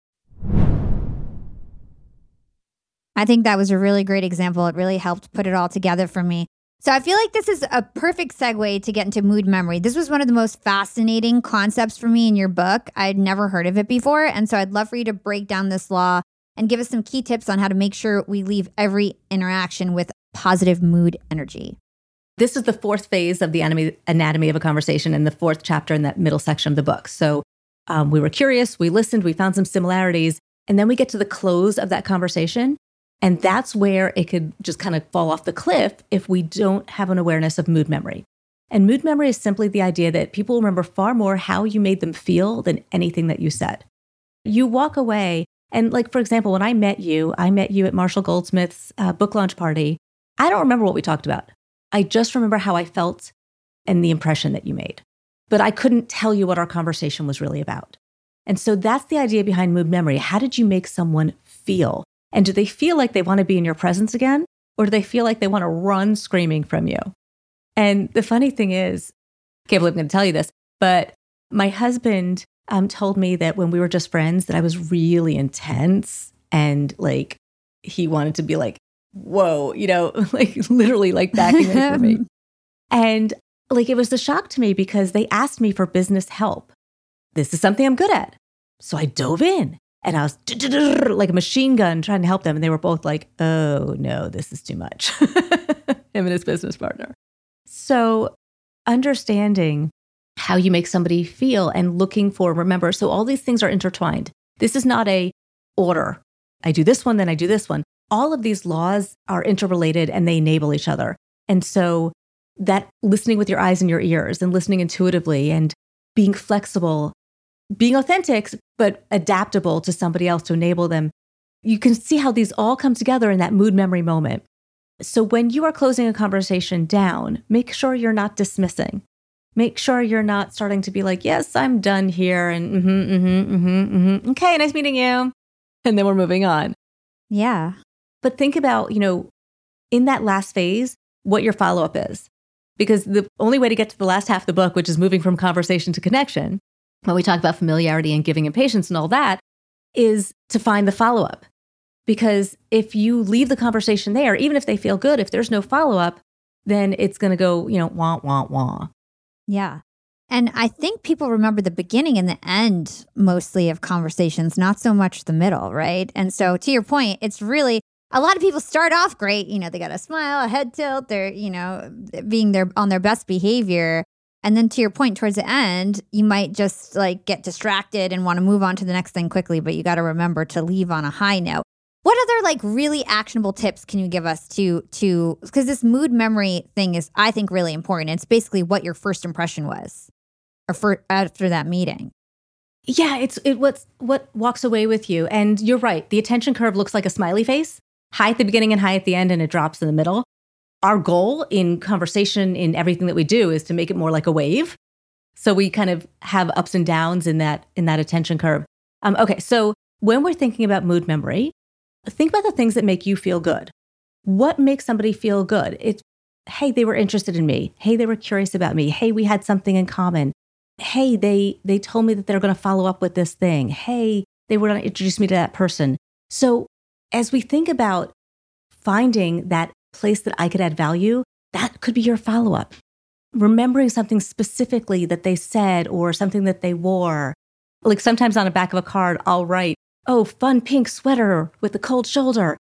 S2: I think that was a really great example. It really helped put it all together for me. So I feel like this is a perfect segue to get into mood memory. This was one of the most fascinating concepts for me in your book. I'd never heard of it before. And so I'd love for you to break down this law and give us some key tips on how to make sure we leave every interaction with positive mood energy.
S1: This is the fourth phase of the anatomy of a conversation, and the fourth chapter in that middle section of the book. So um, we were curious, we listened, we found some similarities, and then we get to the close of that conversation. And that's where it could just kind of fall off the cliff if we don't have an awareness of mood memory. And mood memory is simply the idea that people remember far more how you made them feel than anything that you said. You walk away And like, for example, when I met you, I met you at Marshall Goldsmith's uh, book launch party. I don't remember what we talked about. I just remember how I felt and the impression that you made. But I couldn't tell you what our conversation was really about. And so that's the idea behind mood memory. How did you make someone feel? And do they feel like they want to be in your presence again? Or do they feel like they want to run screaming from you? And the funny thing is, I can't believe I'm going to tell you this, but my husband um, told me that when we were just friends, that I was really intense and like he wanted to be like, whoa, you know, like literally like backing away from me. And like it was a shock to me because they asked me for business help. This is something I'm good at. So I dove in and I was like a machine gun trying to help them. And they were both like, oh no, this is too much. Him and his business partner. So understanding how you make somebody feel and looking for, remember, so all these things are intertwined. This is not a order. I do this one, then I do this one. All of these laws are interrelated and they enable each other. And so that listening with your eyes and your ears and listening intuitively and being flexible, being authentic, but adaptable to somebody else to enable them. You can see how these all come together in that mood memory moment. So when you are closing a conversation down, make sure you're not dismissing. Make sure you're not starting to be like, yes, I'm done here. And mm-hmm, mm-hmm, mm-hmm, mm-hmm. Okay, nice meeting you. And then we're moving on.
S2: Yeah.
S1: But think about, you know, in that last phase, what your follow-up is. Because the only way to get to the last half of the book, which is moving from conversation to connection, when we talk about familiarity and giving and patience and all that, is to find the follow-up. Because if you leave the conversation there, even if they feel good, if there's no follow-up, then it's going to go, you know, wah, wah, wah.
S2: Yeah. And I think people remember the beginning and the end mostly of conversations, not so much the middle, right? And so to your point, it's really, a lot of people start off great. You know, they got a smile, a head tilt, they're, you know, being their on their best behavior. And then to your point, towards the end, you might just like get distracted and want to move on to the next thing quickly, but you got to remember to leave on a high note. What other like really actionable tips can you give us to, to, because this mood memory thing is, I think, really important. It's basically what your first impression was or for, after that meeting.
S1: Yeah, it's it what's what walks away with you. And you're right. The attention curve looks like a smiley face, high at the beginning and high at the end, and it drops in the middle. Our goal in conversation, in everything that we do, is to make it more like a wave. So we kind of have ups and downs in that in that attention curve. Um, okay, so when we're thinking about mood memory, think about the things that make you feel good. What makes somebody feel good? It's, hey, they were interested in me. Hey, they were curious about me. Hey, we had something in common. Hey, they they told me that they're going to follow up with this thing. Hey, they were going to introduce me to that person. So as we think about finding that place that I could add value, that could be your follow-up. Remembering something specifically that they said or something that they wore. Like sometimes on the back of a card, I'll write, oh, fun pink sweater with the cold shoulder.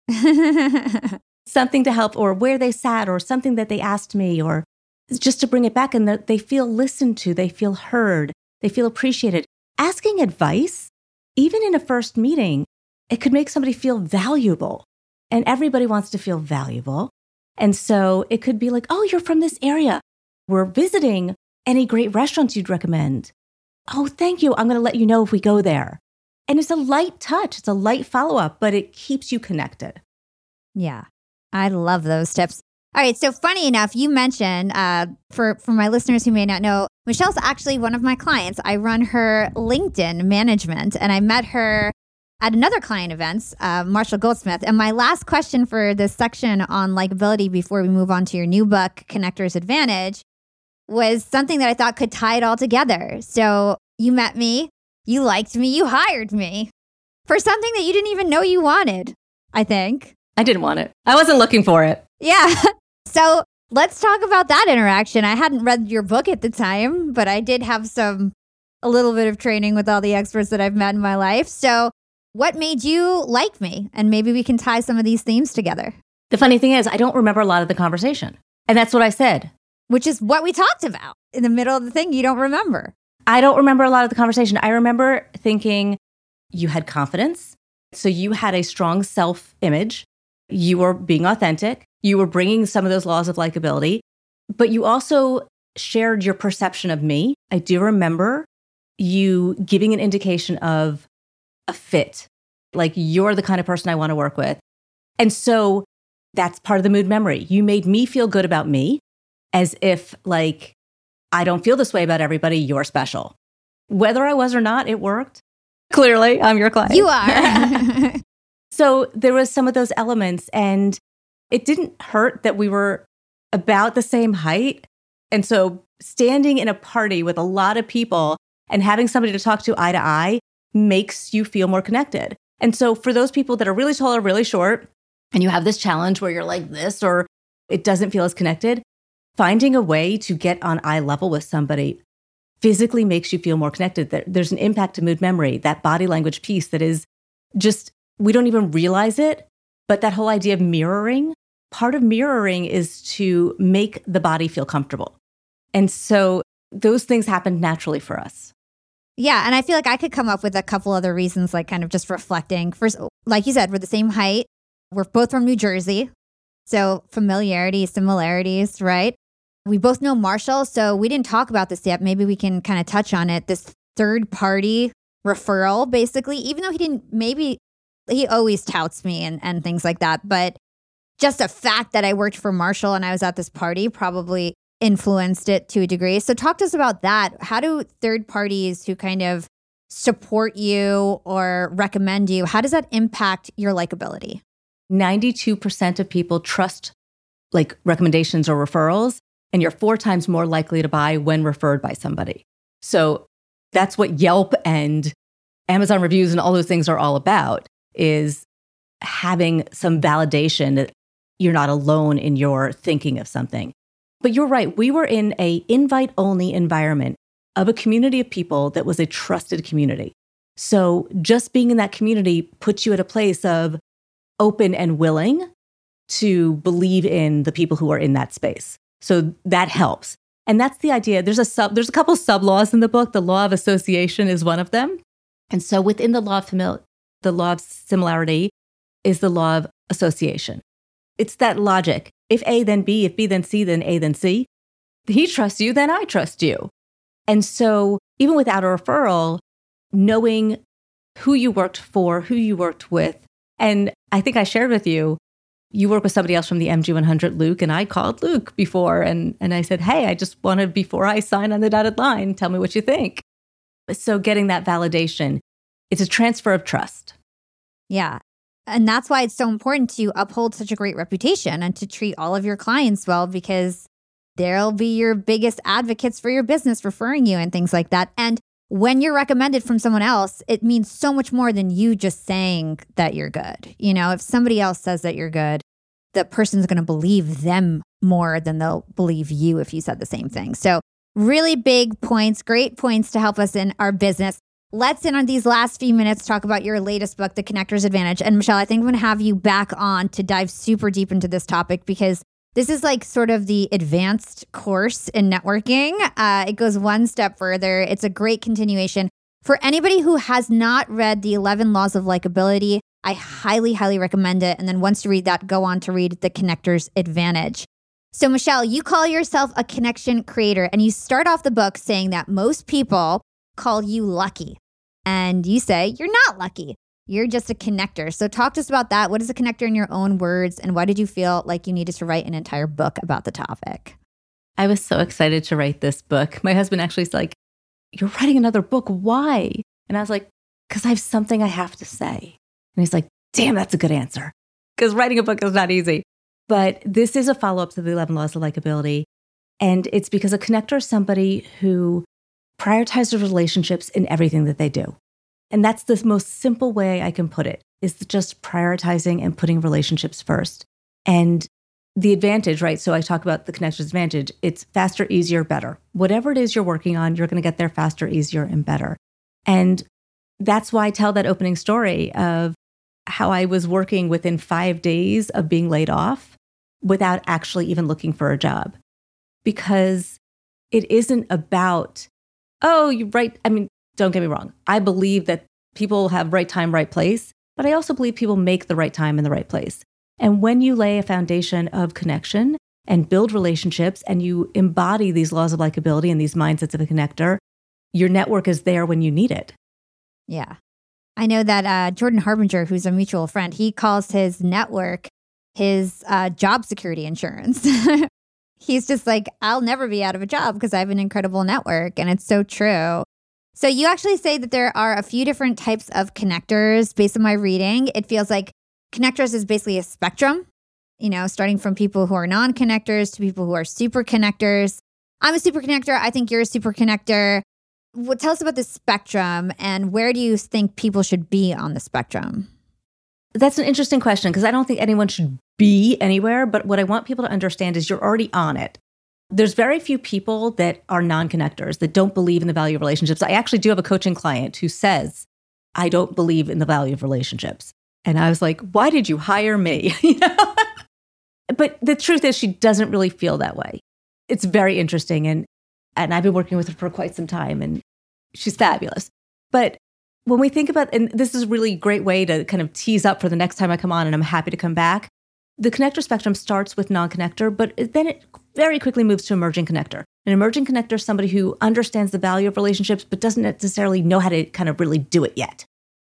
S1: Something to help, or where they sat, or something that they asked me, or just to bring it back and that they feel listened to, they feel heard, they feel appreciated. Asking advice, even in a first meeting, it could make somebody feel valuable. And everybody wants to feel valuable. And so it could be like, oh, you're from this area. We're visiting. Any great restaurants you'd recommend? Oh, thank you. I'm going to let you know if we go there. And it's a light touch. It's a light follow-up, but it keeps you connected.
S2: Yeah, I love those tips. All right. So funny enough, you mentioned, uh, for, for my listeners who may not know, Michelle's actually one of my clients. I run her LinkedIn management, and I met her at another client event, uh, Marshall Goldsmith. And my last question for this section on likability before we move on to your new book, Connector's Advantage, was something that I thought could tie it all together. So you met me, you liked me, you hired me for something that you didn't even know you wanted, I think.
S1: I didn't want it. I wasn't looking for it.
S2: Yeah. So let's talk about that interaction. I hadn't read your book at the time, but I did have some, a little bit of training with all the experts that I've met in my life. So what made you like me? And maybe we can tie some of these themes together.
S1: The funny thing is, I don't remember a lot of the conversation. And that's what I said.
S2: Which is what we talked about in the middle of the thing. You don't remember.
S1: I don't remember a lot of the conversation. I remember thinking you had confidence. So you had a strong self-image. You were being authentic. You were bringing some of those laws of likability. But you also shared your perception of me. I do remember you giving an indication of a fit. Like, you're the kind of person I want to work with. And so that's part of the mood memory. You made me feel good about me, as if like, I don't feel this way about everybody. You're special. Whether I was or not, it worked. Clearly, I'm your client.
S2: You are.
S1: So there was some of those elements, and it didn't hurt that we were about the same height. And so standing in a party with a lot of people and having somebody to talk to eye to eye makes you feel more connected. And so for those people that are really tall or really short, and you have this challenge where you're like this, or it doesn't feel as connected, finding a way to get on eye level with somebody physically makes you feel more connected. There's an impact to mood memory, that body language piece that is just, we don't even realize it, but that whole idea of mirroring, part of mirroring is to make the body feel comfortable. And so those things happen naturally for us.
S2: Yeah. And I feel like I could come up with a couple other reasons, like kind of just reflecting. First, like you said, we're the same height. We're both from New Jersey. So familiarity, similarities, right? We both know Marshall. So we didn't talk about this yet. Maybe we can kind of touch on it. This third party referral, basically, even though he didn't, maybe he always touts me and, and things like that. But just the fact that I worked for Marshall and I was at this party probably influenced it to a degree. So talk to us about that. How do third parties who kind of support you or recommend you, how does that impact your likability?
S1: ninety-two percent of people trust like recommendations or referrals, and you're four times more likely to buy when referred by somebody. So that's what Yelp and Amazon reviews and all those things are all about, is having some validation that you're not alone in your thinking of something. But you're right. We were in a invite-only environment of a community of people that was a trusted community. So just being in that community puts you at a place of open and willing to believe in the people who are in that space. So that helps. And that's the idea. There's a sub, there's a couple sub laws in the book. The law of association is one of them. And so within the law of famil- the law of similarity is the law of association. It's that logic. If A, then B, if B, then C, then A, then C. He trusts you, then I trust you. And so even without a referral, knowing who you worked for, who you worked with, and I think I shared with you, you work with somebody else from the M G one hundred, Luke, and I called Luke before and, and I said, hey, I just wanted, before I sign on the dotted line, tell me what you think. So getting that validation, it's a transfer of trust.
S2: Yeah. And that's why it's so important to uphold such a great reputation and to treat all of your clients well, because they'll be your biggest advocates for your business, referring you and things like that. And when you're recommended from someone else, it means so much more than you just saying that you're good. You know, if somebody else says that you're good, the person's going to believe them more than they'll believe you if you said the same thing. So really big points, great points to help us in our business. Let's, in on these last few minutes, talk about your latest book, The Connector's Advantage. And Michelle, I think I'm going to have you back on to dive super deep into this topic, because this is like sort of the advanced course in networking. Uh, it goes one step further. It's a great continuation. For anybody who has not read The eleven Laws of Likability, I highly, highly recommend it. And then once you read that, go on to read The Connector's Advantage. So Michelle, you call yourself a connection creator, and you start off the book saying that most people call you lucky. And you say you're not lucky. You're just a connector. So talk to us about that. What is a connector in your own words? And why did you feel like you needed to write an entire book about the topic?
S1: I was so excited to write this book. My husband actually is like, you're writing another book. Why? And I was like, because I have something I have to say. And he's like, damn, that's a good answer. Because writing a book is not easy. But this is a follow-up to the eleven Laws of Likability. And it's because a connector is somebody who prioritizes relationships in everything that they do. And that's the most simple way I can put it, is just prioritizing and putting relationships first. And the advantage, right? So I talk about the connector's advantage. It's faster, easier, better. Whatever it is you're working on, you're going to get there faster, easier, and better. And that's why I tell that opening story of how I was working within five days of being laid off without actually even looking for a job. Because it isn't about, oh, you right. I mean, don't get me wrong. I believe that people have right time, right place, but I also believe people make the right time in the right place. And when you lay a foundation of connection and build relationships and you embody these laws of likability and these mindsets of a connector, your network is there when you need it.
S2: Yeah. I know that uh, Jordan Harbinger, who's a mutual friend, he calls his network his uh, job security insurance. He's just like, I'll never be out of a job because I have an incredible network. And it's so true. So you actually say that there are a few different types of connectors. Based on my reading, it feels like connectors is basically a spectrum, you know, starting from people who are non-connectors to people who are super connectors. I'm a super connector. I think you're a super connector. What, tell us about the spectrum and where do you think people should be on the spectrum?
S1: That's an interesting question because I don't think anyone should be anywhere. But what I want people to understand is you're already on it. There's very few people that are non-connectors, that don't believe in the value of relationships. I actually do have a coaching client who says, I don't believe in the value of relationships. And I was like, why did you hire me? You know? But the truth is she doesn't really feel that way. It's very interesting. And, and I've been working with her for quite some time and she's fabulous. But when we think about, and this is a really great way to kind of tease up for the next time I come on, and I'm happy to come back. The connector spectrum starts with non-connector, but then it very quickly moves to emerging connector. An emerging connector is somebody who understands the value of relationships, but doesn't necessarily know how to kind of really do it yet.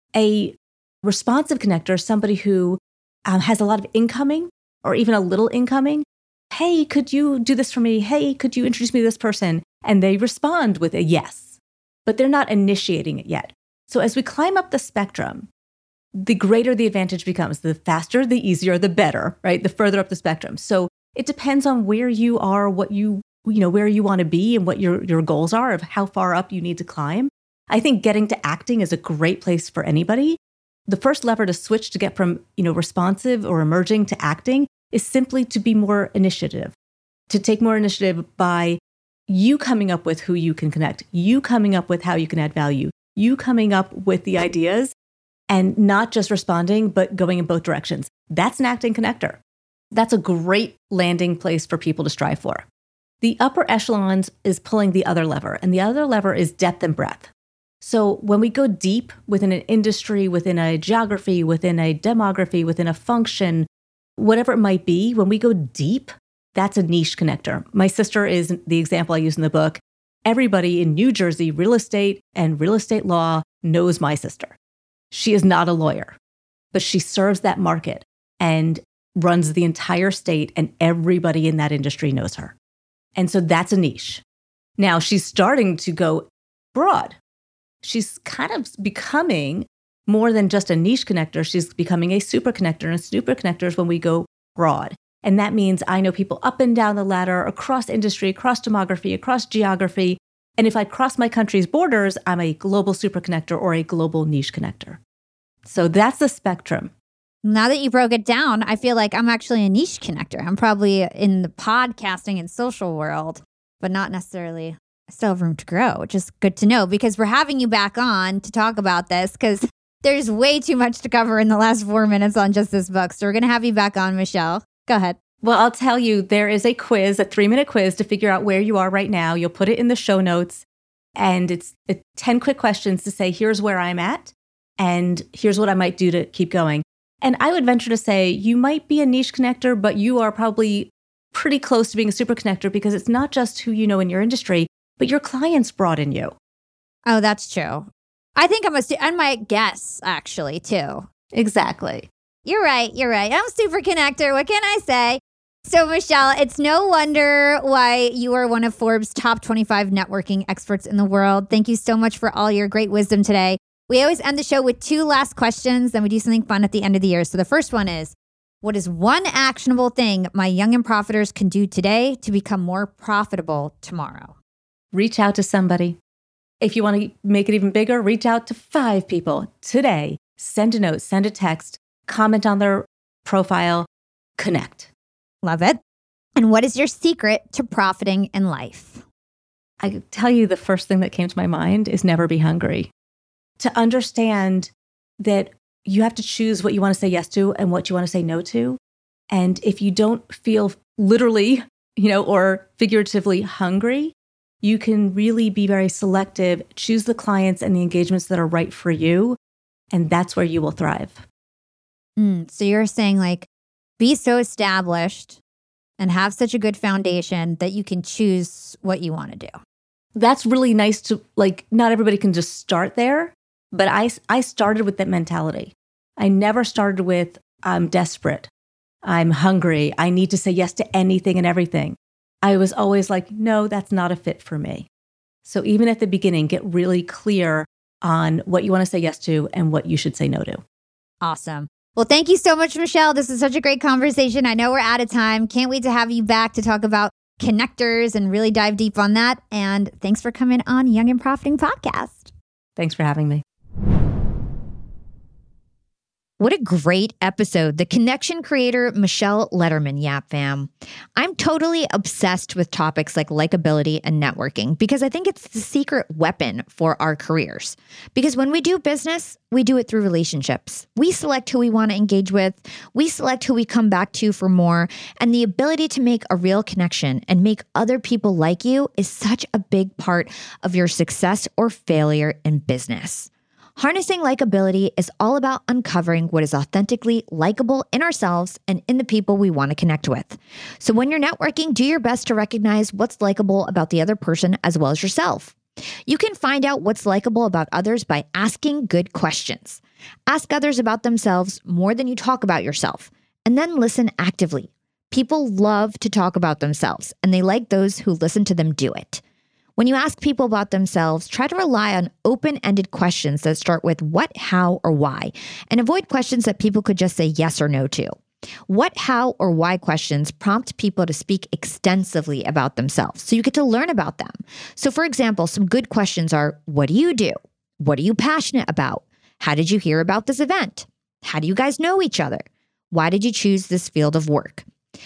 S1: A responsive connector is somebody who um, has a lot of incoming or even a little incoming. Hey, could you do this for me? Hey, could you introduce me to this person? And they respond with a yes, but they're not initiating it yet. So as we climb up the spectrum, the greater the advantage becomes. The faster, the easier, the better, right? The further up the spectrum. So it depends on where you are, what you, you know, where you want to be and what your, your goals are of how far up you need to climb. I think getting to acting is a great place for anybody. The first lever to switch to get from, you know, responsive or emerging to acting is simply to be more initiative, to take more initiative by you coming up with who you can connect, you coming up with how you can add value, you coming up with the ideas and not just responding, but going in both directions. That's an acting connector. That's a great landing place for people to strive for. The upper echelons is pulling the other lever, and the other lever is depth and breadth. So when we go deep within an industry, within a geography, within a demography, within a function, whatever it might be, when we go deep, that's a niche connector. My sister is the example I use in the book. Everybody in New Jersey, real estate and real estate law knows my sister. She is not a lawyer, but she serves that market and runs the entire state, and everybody in that industry knows her. And so that's a niche. Now she's starting to go broad. She's kind of becoming more than just a niche connector. She's becoming a super connector, and super connectors when we go broad. And that means I know people up and down the ladder, across industry, across demography, across geography. And if I cross my country's borders, I'm a global super connector or a global niche connector. So that's the spectrum.
S2: Now that you broke it down, I feel like I'm actually a niche connector. I'm probably in the podcasting and social world, but not necessarily. I still have room to grow, which is good to know because we're having you back on to talk about this because there's way too much to cover in the last four minutes on just this book. So we're going to have you back on, Michelle. Go ahead.
S1: Well, I'll tell you, there is a quiz, a three-minute quiz to figure out where you are right now. You'll put it in the show notes, and it's ten quick questions to say, here's where I'm at, and here's what I might do to keep going. And I would venture to say you might be a niche connector, but you are probably pretty close to being a super connector because it's not just who you know in your industry, but your clients brought in you.
S2: Oh, that's true. I think I'm a, I might guess, actually, too.
S1: Exactly.
S2: You're right. You're right. I'm a super connector. What can I say? So, Michelle, it's no wonder why you are one of Forbes' top twenty-five networking experts in the world. Thank you so much for all your great wisdom today. We always end the show with two last questions, then we do something fun at the end of the year. So the first one is, what is one actionable thing my young and profiters can do today to become more profitable tomorrow?
S1: Reach out to somebody. If you want to make it even bigger, reach out to five people today. Send a note, send a text, comment on their profile, connect.
S2: Love it. And what is your secret to profiting in life?
S1: I tell you, the first thing that came to my mind is never be hungry. To understand that you have to choose what you want to say yes to and what you want to say no to. And if you don't feel literally, you know, or figuratively hungry, you can really be very selective, choose the clients and the engagements that are right for you. And that's where you will thrive.
S2: Mm, so you're saying like, be so established and have such a good foundation that you can choose what you want to do.
S1: That's really nice to, like, not everybody can just start there. But I, I started with that mentality. I never started with, I'm desperate, I'm hungry, I need to say yes to anything and everything. I was always like, no, that's not a fit for me. So even at the beginning, get really clear on what you want to say yes to and what you should say no to.
S2: Awesome. Well, thank you so much, Michelle. This is such a great conversation. I know we're out of time. Can't wait to have you back to talk about connectors and really dive deep on that. And thanks for coming on Young and Profiting Podcast.
S1: Thanks for having me.
S3: What a great episode. The connection creator, Michelle Lederman, Yap Fam. I'm totally obsessed with topics like likability and networking because I think it's the secret weapon for our careers. Because when we do business, we do it through relationships. We select who we want to engage with. We select who we come back to for more. And the ability to make a real connection and make other people like you is such a big part of your success or failure in business. Harnessing likability is all about uncovering what is authentically likable in ourselves and in the people we want to connect with. So when you're networking, do your best to recognize what's likable about the other person as well as yourself. You can find out what's likable about others by asking good questions. Ask others about themselves more than you talk about yourself, and then listen actively. People love to talk about themselves, and they like those who listen to them do it. When you ask people about themselves, try to rely on open-ended questions that start with what, how, or why, and avoid questions that people could just say yes or no to. What, how, or why questions prompt people to speak extensively about themselves, so you get to learn about them. So for example, some good questions are, what do you do? What are you passionate about? How did you hear about this event? How do you guys know each other? Why did you choose this field of work?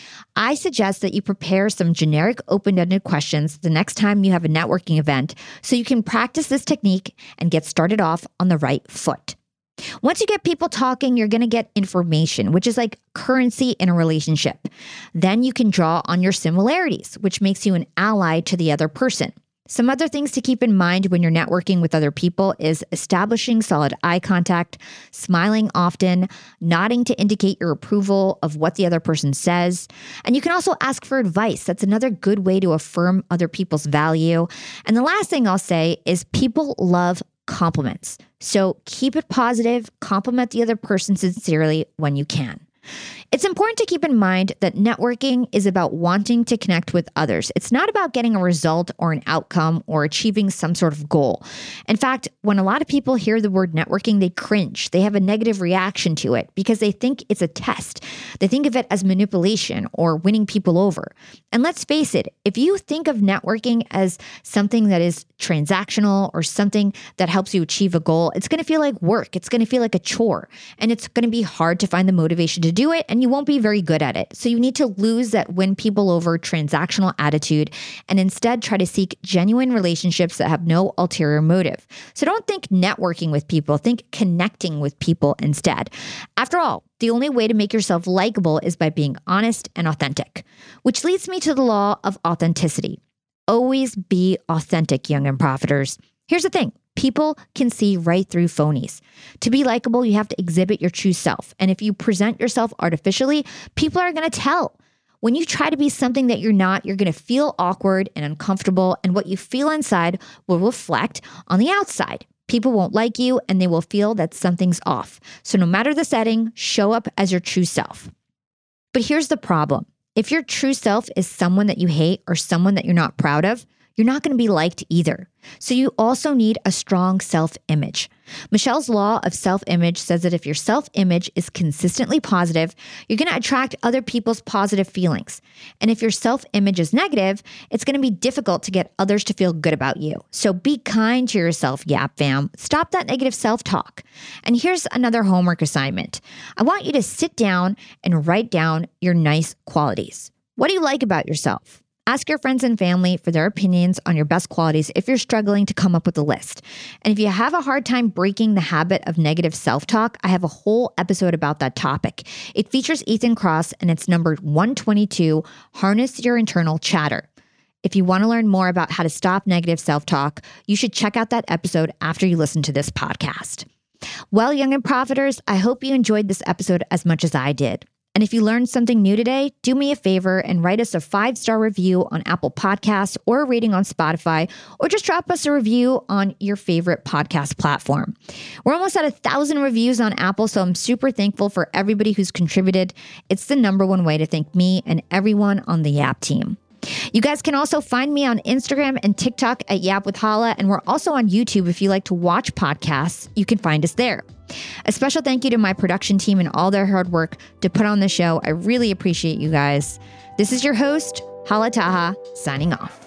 S3: I suggest that you prepare some generic open-ended questions the next time you have a networking event so you can practice this technique and get started off on the right foot. Once you get people talking, you're going to get information, which is like currency in a relationship. Then you can draw on your similarities, which makes you an ally to the other person. Some other things to keep in mind when you're networking with other people is establishing solid eye contact, smiling often, nodding to indicate your approval of what the other person says. And you can also ask for advice. That's another good way to affirm other people's value. And the last thing I'll say is people love compliments. So keep it positive, compliment the other person sincerely when you can. It's important to keep in mind that networking is about wanting to connect with others. It's not about getting a result or an outcome or achieving some sort of goal. In fact, when a lot of people hear the word networking, they cringe. They have a negative reaction to it because they think it's a test. They think of it as manipulation or winning people over. And let's face it, if you think of networking as something that is transactional or something that helps you achieve a goal, it's going to feel like work. It's going to feel like a chore. And it's going to be hard to find the motivation to do it, and you won't be very good at it. So you need to lose that win people over transactional attitude and instead try to seek genuine relationships that have no ulterior motive. So don't think networking with people, think connecting with people instead. After all, the only way to make yourself likable is by being honest and authentic, which leads me to the law of authenticity. Always be authentic, young and profiters. Here's the thing. People can see right through phonies. To be likable, you have to exhibit your true self. And if you present yourself artificially, people are going to tell. When you try to be something that you're not, you're going to feel awkward and uncomfortable. And what you feel inside will reflect on the outside. People won't like you and they will feel that something's off. So no matter the setting, show up as your true self. But here's the problem. If your true self is someone that you hate or someone that you're not proud of, you're not going to be liked either. So you also need a strong self-image. Michelle's law of self-image says that if your self-image is consistently positive, you're going to attract other people's positive feelings. And if your self-image is negative, it's going to be difficult to get others to feel good about you. So be kind to yourself, Yap Fam. Stop that negative self-talk. And here's another homework assignment. I want you to sit down and write down your nice qualities. What do you like about yourself? Ask your friends and family for their opinions on your best qualities if you're struggling to come up with a list. And if you have a hard time breaking the habit of negative self-talk, I have a whole episode about that topic. It features Ethan Kross and it's numbered one twenty-two, Harness Your Internal Chatter. If you want to learn more about how to stop negative self-talk, you should check out that episode after you listen to this podcast. Well, young and profiters, I hope you enjoyed this episode as much as I did. And if you learned something new today, do me a favor and write us a five-star review on Apple Podcasts or a rating on Spotify, or just drop us a review on your favorite podcast platform. We're almost at a thousand reviews on Apple, so I'm super thankful for everybody who's contributed. It's the number one way to thank me and everyone on the Yap team. You guys can also find me on Instagram and TikTok at Yap with Hala, and we're also on YouTube. If you like to watch podcasts, you can find us there. A special thank you to my production team and all their hard work to put on the show. I really appreciate you guys. This is your host, Hala Taha, signing off.